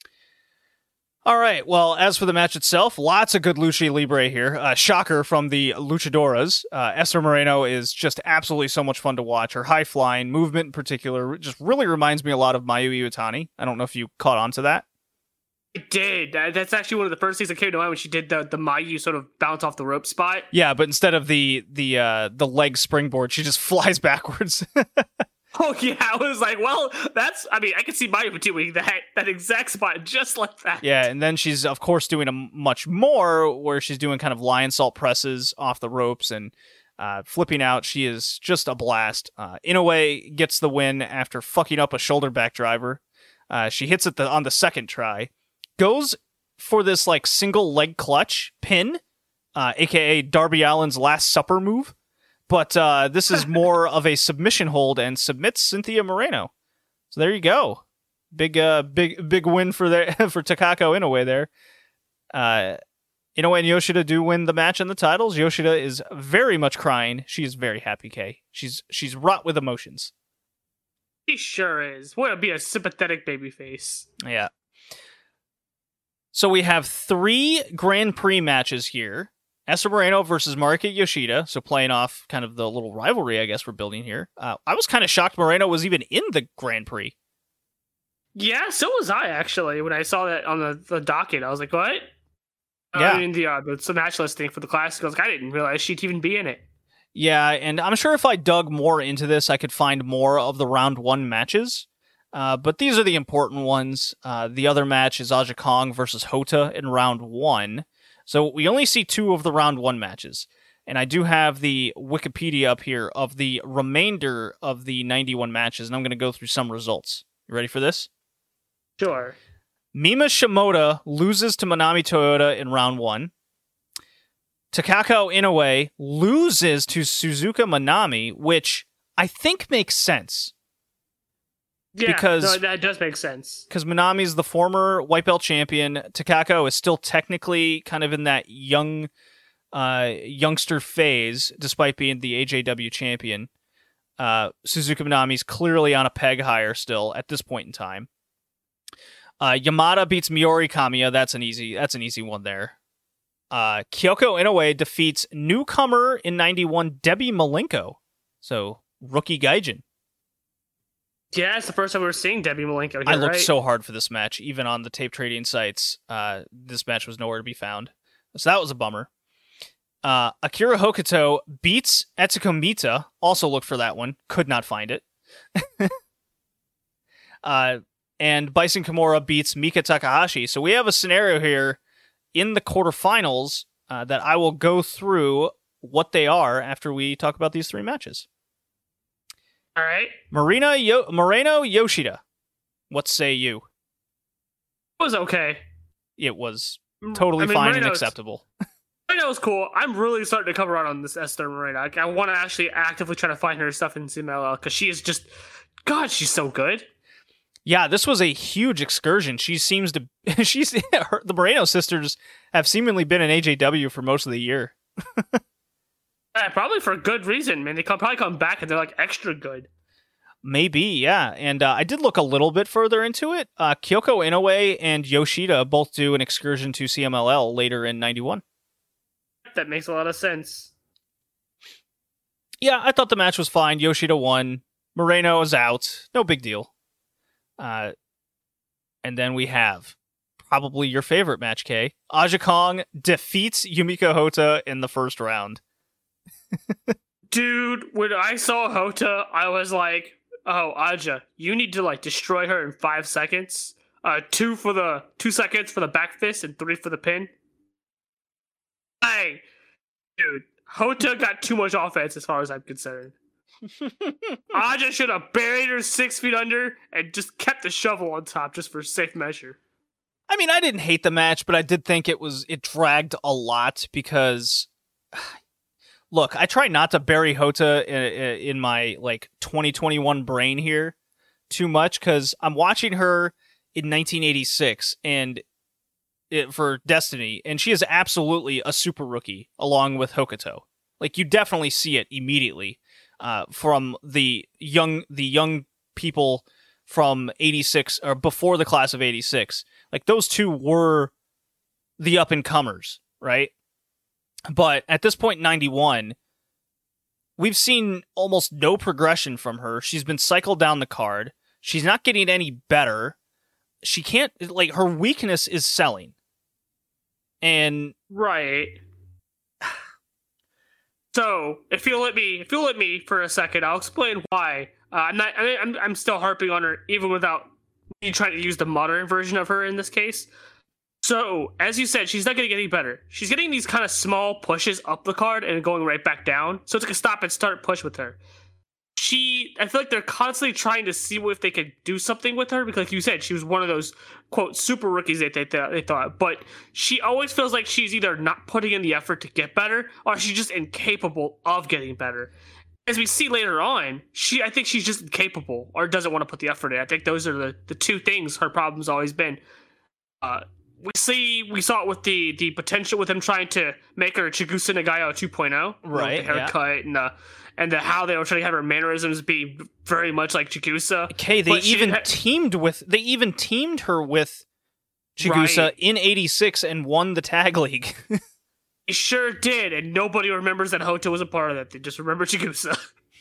All right. Well, as for the match itself, lots of good Lucha Libre here. Uh, shocker from the Luchadoras. Uh, Esther Moreno is just absolutely so much fun to watch. Her high flying movement in particular just really reminds me a lot of Mayu Iwatani. I don't know if you caught on to that. I did. That- That's actually one of the first things that came to mind when she did the the Mayu sort of bounce off the rope spot. Yeah, but instead of the the uh, the leg springboard, she just flies backwards. Oh yeah, I was like, well, that's. I mean, I can see Mayu doing that that exact spot just like that. Yeah, and then she's of course doing a m- much more where she's doing kind of lion salt presses off the ropes and uh, flipping out. She is just a blast. Uh, Inoue gets the win after fucking up a shoulder back driver. Uh, she hits it the, on the second try, goes for this like single leg clutch pin, uh, aka Darby Allin's Last Supper move. But uh, this is more of a submission hold and submits Cynthia Moreno. So there you go. Big, uh, big, big win for the, for Takako Inoue there. Uh, Inoue and Yoshida do win the match and the titles. Yoshida is very much crying. She is very happy, Kay. She's she's wrought with emotions. He sure is. What would be a sympathetic baby face? Yeah. So we have three Grand Prix matches here. Esther Moreno versus Marika Yoshida, so playing off kind of the little rivalry, I guess, we're building here. Uh, I was kind of shocked Moreno was even in the Grand Prix. Yeah, so was I actually when I saw that on the, the docket. I was like, what? Yeah. I mean, the uh, the, the match listing for the classic. I was like, I didn't realize she'd even be in it. Yeah, and I'm sure if I dug more into this, I could find more of the round one matches. Uh, but these are the important ones. Uh, the other match is Aja Kong versus Hota in round one. So we only see two of the round one matches. And I do have the Wikipedia up here of the remainder of the ninety-one matches, and I'm going to go through some results. You ready for this? Sure. Mima Shimoda loses to Manami Toyota in round one. Takako Inoue loses to Suzuka Manami, which I think makes sense. Yeah, Because- no, that does make sense. Because Manami is the former white belt champion. Takako is still technically kind of in that young, uh, youngster phase, despite being the A J W champion. Uh, Suzuka Manami's clearly on a peg higher still at this point in time. Uh, Yamada beats Miori Kamiya. That's an easy. That's an easy one there. Uh, Kyoko Inoue defeats newcomer in ninety-one Debbie Malenko. So rookie Gaijin. Yeah, it's the first time we were seeing Debbie Malenko here, I looked right? so hard for this match, even on the tape trading sites. Uh, this match was nowhere to be found, so that was a bummer. Uh, Akira Hokuto beats Etsuko Mita. Also looked for that one, could not find it. uh, and Bison Kimura beats Mika Takahashi. So we have a scenario here in the quarterfinals uh, that I will go through what they are after we talk about these three matches. All right. Marina Yo- Moreno Yoshida. What say you? It was okay. It was totally I mean, fine Moreno's, and acceptable. Moreno's cool. I'm really starting to come around on this Esther Moreno. I, I want to actually actively try to find her stuff in C M L L because she is just, God, she's so good. Yeah, this was a huge excursion. She seems to, she's her, the Moreno sisters have seemingly been in A J W for most of the year. Yeah, probably for a good reason, man. They come, probably come back and they're like extra good. Maybe, yeah. And uh, I did look a little bit further into it. Uh, Kyoko Inoue and Yoshida both do an excursion to C M L L later in ninety-one. That makes a lot of sense. Yeah, I thought the match was fine. Yoshida won. Moreno is out. No big deal. Uh, and then we have probably your favorite match, Kay. Aja Kong defeats Yumiko Hotta in the first round. Dude, when I saw Hotta, I was like, oh, Aja, you need to like destroy her in five seconds. Uh, two for the two seconds for the back fist and three for the pin. Hey, dude, Hotta got too much offense as far as I'm concerned. Aja should have buried her six feet under and just kept the shovel on top just for safe measure. I mean, I didn't hate the match, but I did think it was it dragged a lot because, look, I try not to bury Hotta in, in my like twenty twenty-one brain here too much because I'm watching her in nineteen eighty-six and it, for Destiny, and she is absolutely a super rookie along with Hokuto. Like you definitely see it immediately. Uh, from the young the young people from eighty-six or before the class of eighty-six. Like those two were the up and comers, right? But at this point in ninety-one, we've seen almost no progression from her. She's been cycled down the card. She's not getting any better. She can't, like, her weakness is selling. And right. So, if you'll let me, if you'll let me for a second, I'll explain why. Uh, I'm not. I, I'm. I'm still harping on her, even without me trying to use the modern version of her in this case. So, as you said, she's not getting any better. She's getting these kind of small pushes up the card and going right back down. So it's like a stop and start push with her. She, I feel like they're constantly trying to see if they could do something with her because, like you said, she was one of those quote super rookies that they, th- they thought. But she always feels like she's either not putting in the effort to get better or she's just incapable of getting better. As we see later on, she, I think she's just incapable or doesn't want to put the effort in. I think those are the, the two things her problem's always been. Uh, we see, we saw it with the the potential with him trying to make her Chigusa Nagayo two point oh, right? With the haircut yeah. and the. And the, how they were trying to have her mannerisms be very much like Chigusa. Okay, they even ha- teamed with they even teamed her with Chigusa right. in eighty-six and won the tag league. They sure did, and nobody remembers that Hotta was a part of that. They just remember Chigusa.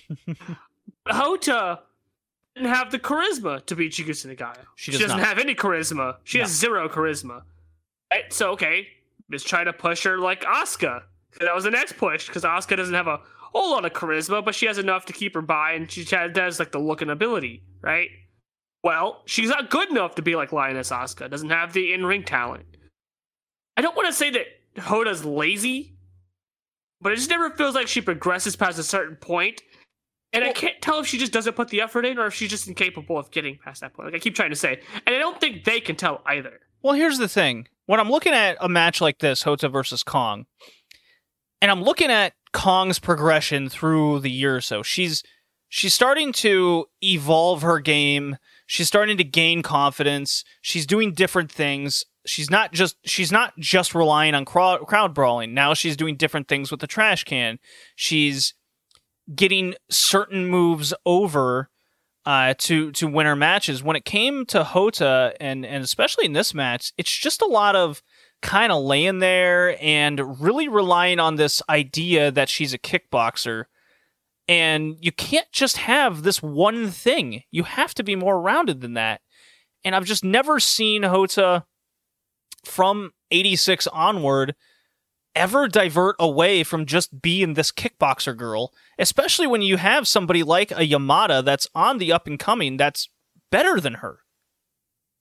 Hotta didn't have the charisma to be Chigusa Nagayo. She, does she doesn't not. have any charisma. She no. has zero charisma. Right? So okay, just try to push her like Asuka. That was the next push because Asuka doesn't have a whole lot of charisma, but she has enough to keep her by, and she has like the look and ability, right? Well, she's not good enough to be like Lioness Asuka. Doesn't have the in-ring talent. I don't want to say that Hotta's lazy, but it just never feels like she progresses past a certain point, and well, I can't tell if she just doesn't put the effort in or if she's just incapable of getting past that point. Like I keep trying to say, and I don't think they can tell either. Well, here's the thing: when I'm looking at a match like this, Hotta versus Kong, and I'm looking at Kong's progression through the year or so. She's she's starting to evolve her game. She's starting to gain confidence. She's doing different things. She's not just she's not just relying on crowd, crowd brawling. Now she's doing different things with the trash can. She's getting certain moves over uh, to to win her matches. When it came to Hotta and and especially in this match, it's just a lot of kind of laying there and really relying on this idea that she's a kickboxer. And you can't just have this one thing. You have to be more rounded than that. And I've just never seen Hotta from eighty-six onward ever divert away from just being this kickboxer girl, especially when you have somebody like a Yamada that's on the up and coming that's better than her.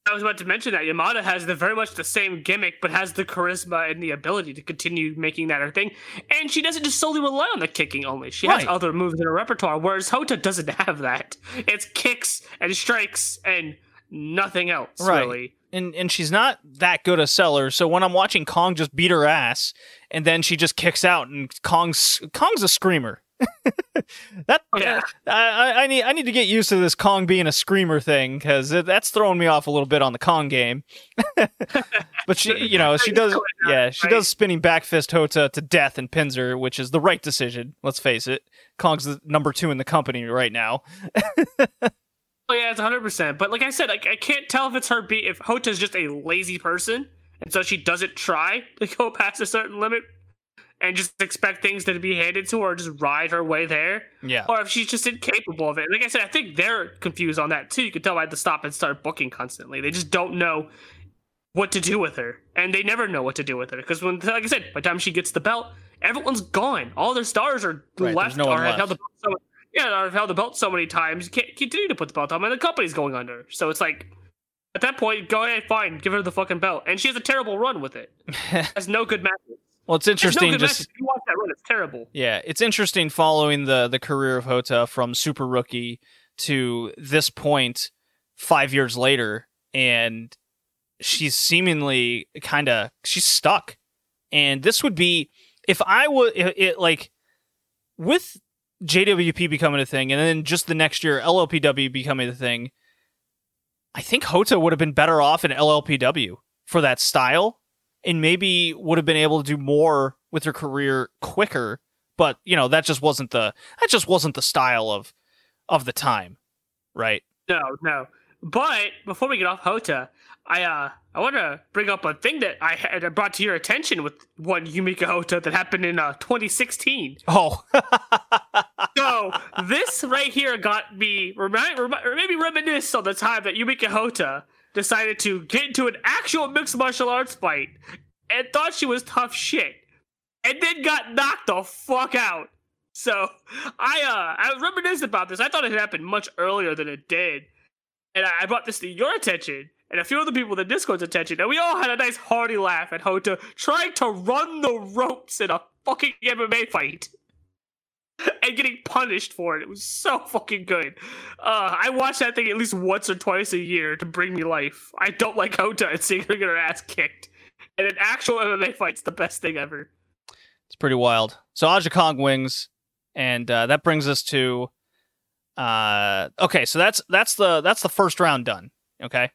I was about to mention that Yamada has the very much the same gimmick, but has the charisma and the ability to continue making that her thing. And she doesn't just solely rely on the kicking only. She has Right. other moves in her repertoire, whereas Hota doesn't have that. It's kicks and strikes and nothing else, Right. really. And and she's not that good a seller, so when I'm watching Kong just beat her ass, and then she just kicks out, and Kong's Kong's a screamer. that Yeah. uh, I, I need I need to get used to this Kong being a screamer thing, because that's throwing me off a little bit on the Kong game. But she, you know, she does, yeah, she does spinning back fist Hota to death and pins her, which is the right decision. Let's face it, Kong's the number two in the company right now. Oh yeah, it's one hundred percent. But like I said, like, I can't tell if it's her beat, if Hota's just a lazy person, and so she doesn't try to go past a certain limit and just expect things to be handed to her or just ride her way there. Yeah. Or if she's just incapable of it. Like I said, I think they're confused on that too. You can tell by the stop and start booking constantly. They just don't know what to do with her. And they never know what to do with her. Because when, like I said, by the time she gets the belt, everyone's gone. All their stars are Right, left there's no or one have left. held the belt so Yeah, I've held the belt so many times, you can't continue to put the belt on, and the company's going under. So it's like, at that point, go ahead, fine, give her the fucking belt. And she has a terrible run with it. Has no good matches. Well, it's There's no interesting good just matches. If you watch that run, it's terrible. Yeah, it's interesting following the the career of Hota from super rookie to this point five years later, and she's seemingly kind of she's stuck. And this would be if I would it, it like with J W P becoming a thing, and then just the next year L L P W becoming a thing. I think Hota would have been better off in L L P W for that style, and maybe would have been able to do more with her career quicker. But you know, that just wasn't the that just wasn't the style of of the time, right? No, no. But before we get off Hota, I uh I want to bring up a thing that I had brought to your attention with one Yumika Hota that happened in uh, twenty sixteen. Oh, So this right here got me remind, remi- or maybe reminisce on the time that Yumika Hota decided to get into an actual mixed martial arts fight and thought she was tough shit, and then got knocked the fuck out. So I uh I reminisced about this. I thought it had happened much earlier than it did, and I I brought this to your attention and a few other people in the Discord's attention, and we all had a nice hearty laugh at Hota trying to run the ropes in a fucking M M A fight and getting punished for it. It was so fucking good. Uh, I watch that thing at least once or twice a year to bring me life. I don't like Hota and seeing her get her ass kicked. And an actual M M A fight's the best thing ever. it's pretty wild. So Aja Kong wins, and uh, that brings us to uh okay. So that's that's the that's the first round done. Okay.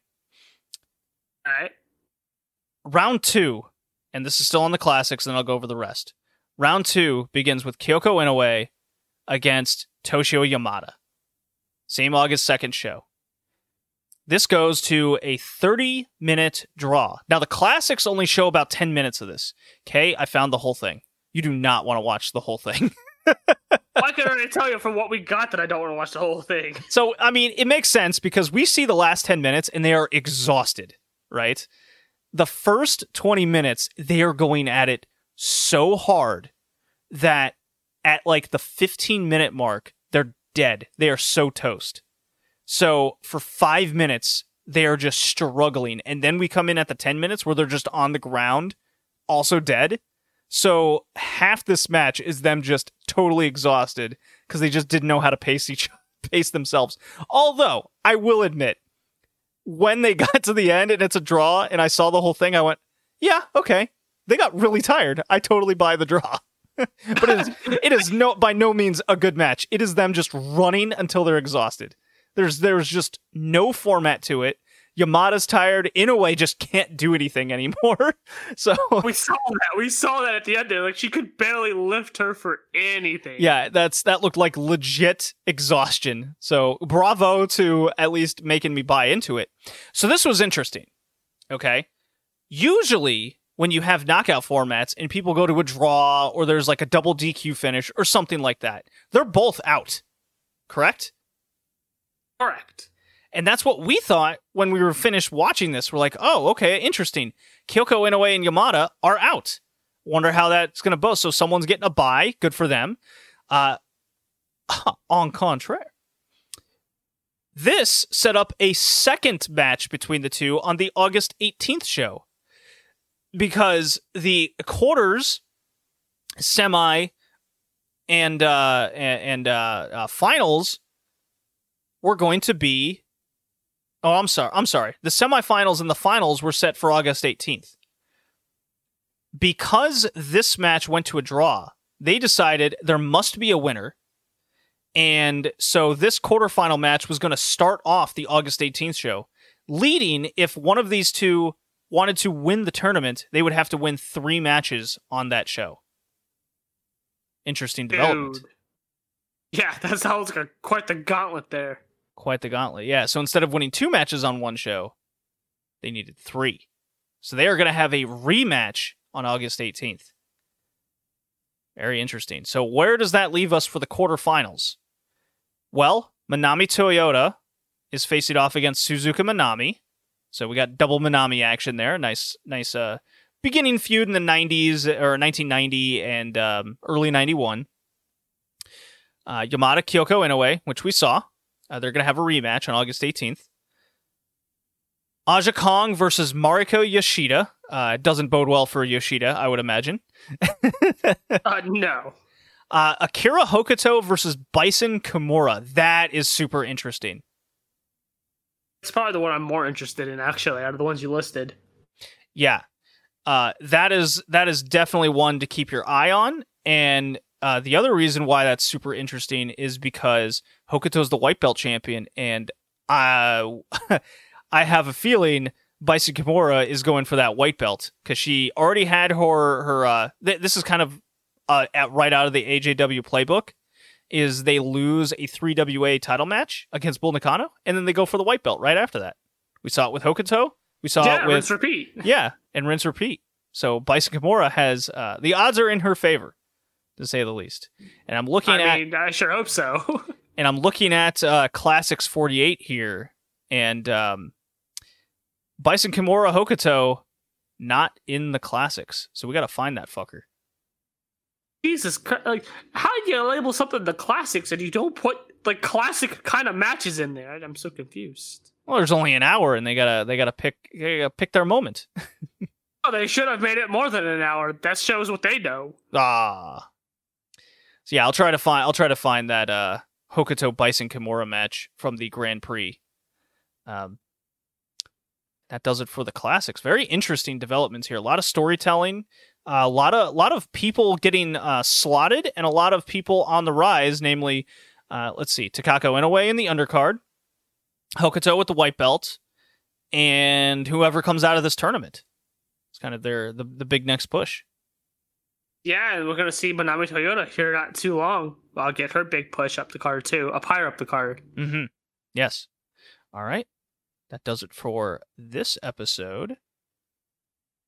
All right. Round two, and this is still on the classics, and I'll go over the rest. Round two begins with Kyoko Inoue against Toshio Yamada. Same August second show. This goes to a thirty-minute draw. Now, the classics only show about ten minutes of this. Okay, I found the whole thing. You do not want to watch the whole thing. I can already tell you from what we got that I don't want to watch the whole thing. So, I mean, it makes sense because we see the last ten minutes and they are exhausted, right? The first twenty minutes, they are going at it so hard that at like the fifteen minute mark, they're dead. They are so toast. So for five minutes, they are just struggling. And then we come in at the ten minutes where they're just on the ground, also dead. So half this match is them just totally exhausted because they just didn't know how to pace each pace themselves. Although, I will admit, when they got to the end and it's a draw and I saw the whole thing, I went, yeah, okay. They got really tired. I totally buy the draw. But it is, it is no by no means a good match. It is them just running until they're exhausted. There's there's just no format to it. Yamada's tired. Inoue just can't do anything anymore. So We saw that. We saw that at the end there. Like, she could barely lift her for anything. yeah, that's that looked like legit exhaustion. So bravo to at least making me buy into it. So this was interesting. Okay. Usually when you have knockout formats and people go to a draw or there's like a double D Q finish or something like that, they're both out. Correct? Correct. And that's what we thought when we were finished watching this. We're like, oh, okay, interesting. Kyoko Inoue and Yamada are out. Wonder how that's going to go. So someone's getting a bye. Good for them. Uh, en contraire, This set up a second match between the two on the August eighteenth show, because the quarters, semi, and uh, and uh, uh, finals were going to be. Oh, I'm sorry. I'm sorry. The semifinals and the finals were set for August eighteenth. Because this match went to a draw, they decided there must be a winner. And so this quarterfinal match was going to start off the August eighteenth show, leading, if one of these two wanted to win the tournament, they would have to win three matches on that show. Interesting development. Dude. Yeah, that sounds like a, quite the gauntlet there. Quite the gauntlet, yeah. So instead of winning two matches on one show, they needed three. So they are going to have a rematch on August eighteenth. Very interesting. So where does that leave us for the quarterfinals? Well, Manami Toyota is facing off against Suzuka Minami. So we got double Minami action there. Nice, nice uh, beginning feud in the nineties, or nineteen ninety and um, early ninety-one. Uh, Yamada Kyoko Inoue, which we saw. Uh, they're going to have a rematch on August eighteenth. Aja Kong versus Mariko Yoshida. Uh, doesn't bode well for Yoshida, I would imagine. uh, no. Uh, Akira Hokuto versus Bison Kimura. That is super interesting. It's probably the one I'm more interested in, actually, out of the ones you listed. Yeah. Uh, that is that is definitely one to keep your eye on. And uh, the other reason why that's super interesting is because Hokuto's the white belt champion, and I, I have a feeling Bison Kimura is going for that white belt, because she already had her her. Uh, th- this is kind of uh, at, right out of the A J W playbook. Is they lose a three W A title match against Bull Nakano, and then they go for the white belt right after that. We saw it with Hokuto. We saw yeah, it with rinse repeat. Yeah, and rinse repeat. So Bison Kimura has uh, the odds are in her favor, to say the least. And I'm looking I at. mean, I sure hope so. And I'm looking at uh, Classics forty-eight here, and um, Bison Kimura Hokuto not in the Classics, so we got to find that fucker. Jesus Christ! Like, how do you label something the Classics and you don't put like classic kind of matches in there? I'm so confused. Well, there's only an hour, and they gotta they gotta pick they gotta pick their moment. Oh, they should have made it more than an hour. That shows what they know. Ah. So yeah, I'll try to find I'll try to find that uh, Hokuto Bison Kimura match from the Grand Prix. Um, that does it for the Classics. Very interesting developments here. A lot of storytelling, uh, a lot of a lot of people getting uh, slotted, and a lot of people on the rise. Namely, uh, let's see, Takako Inoue in the undercard, Hokuto with the white belt, and whoever comes out of this tournament. It's kind of their the, the big next push. Yeah, and we're gonna see Manami Toyota here not too long. I'll get her big push up the card too, up higher up the card. Mm-hmm. Yes. All right. That does it for this episode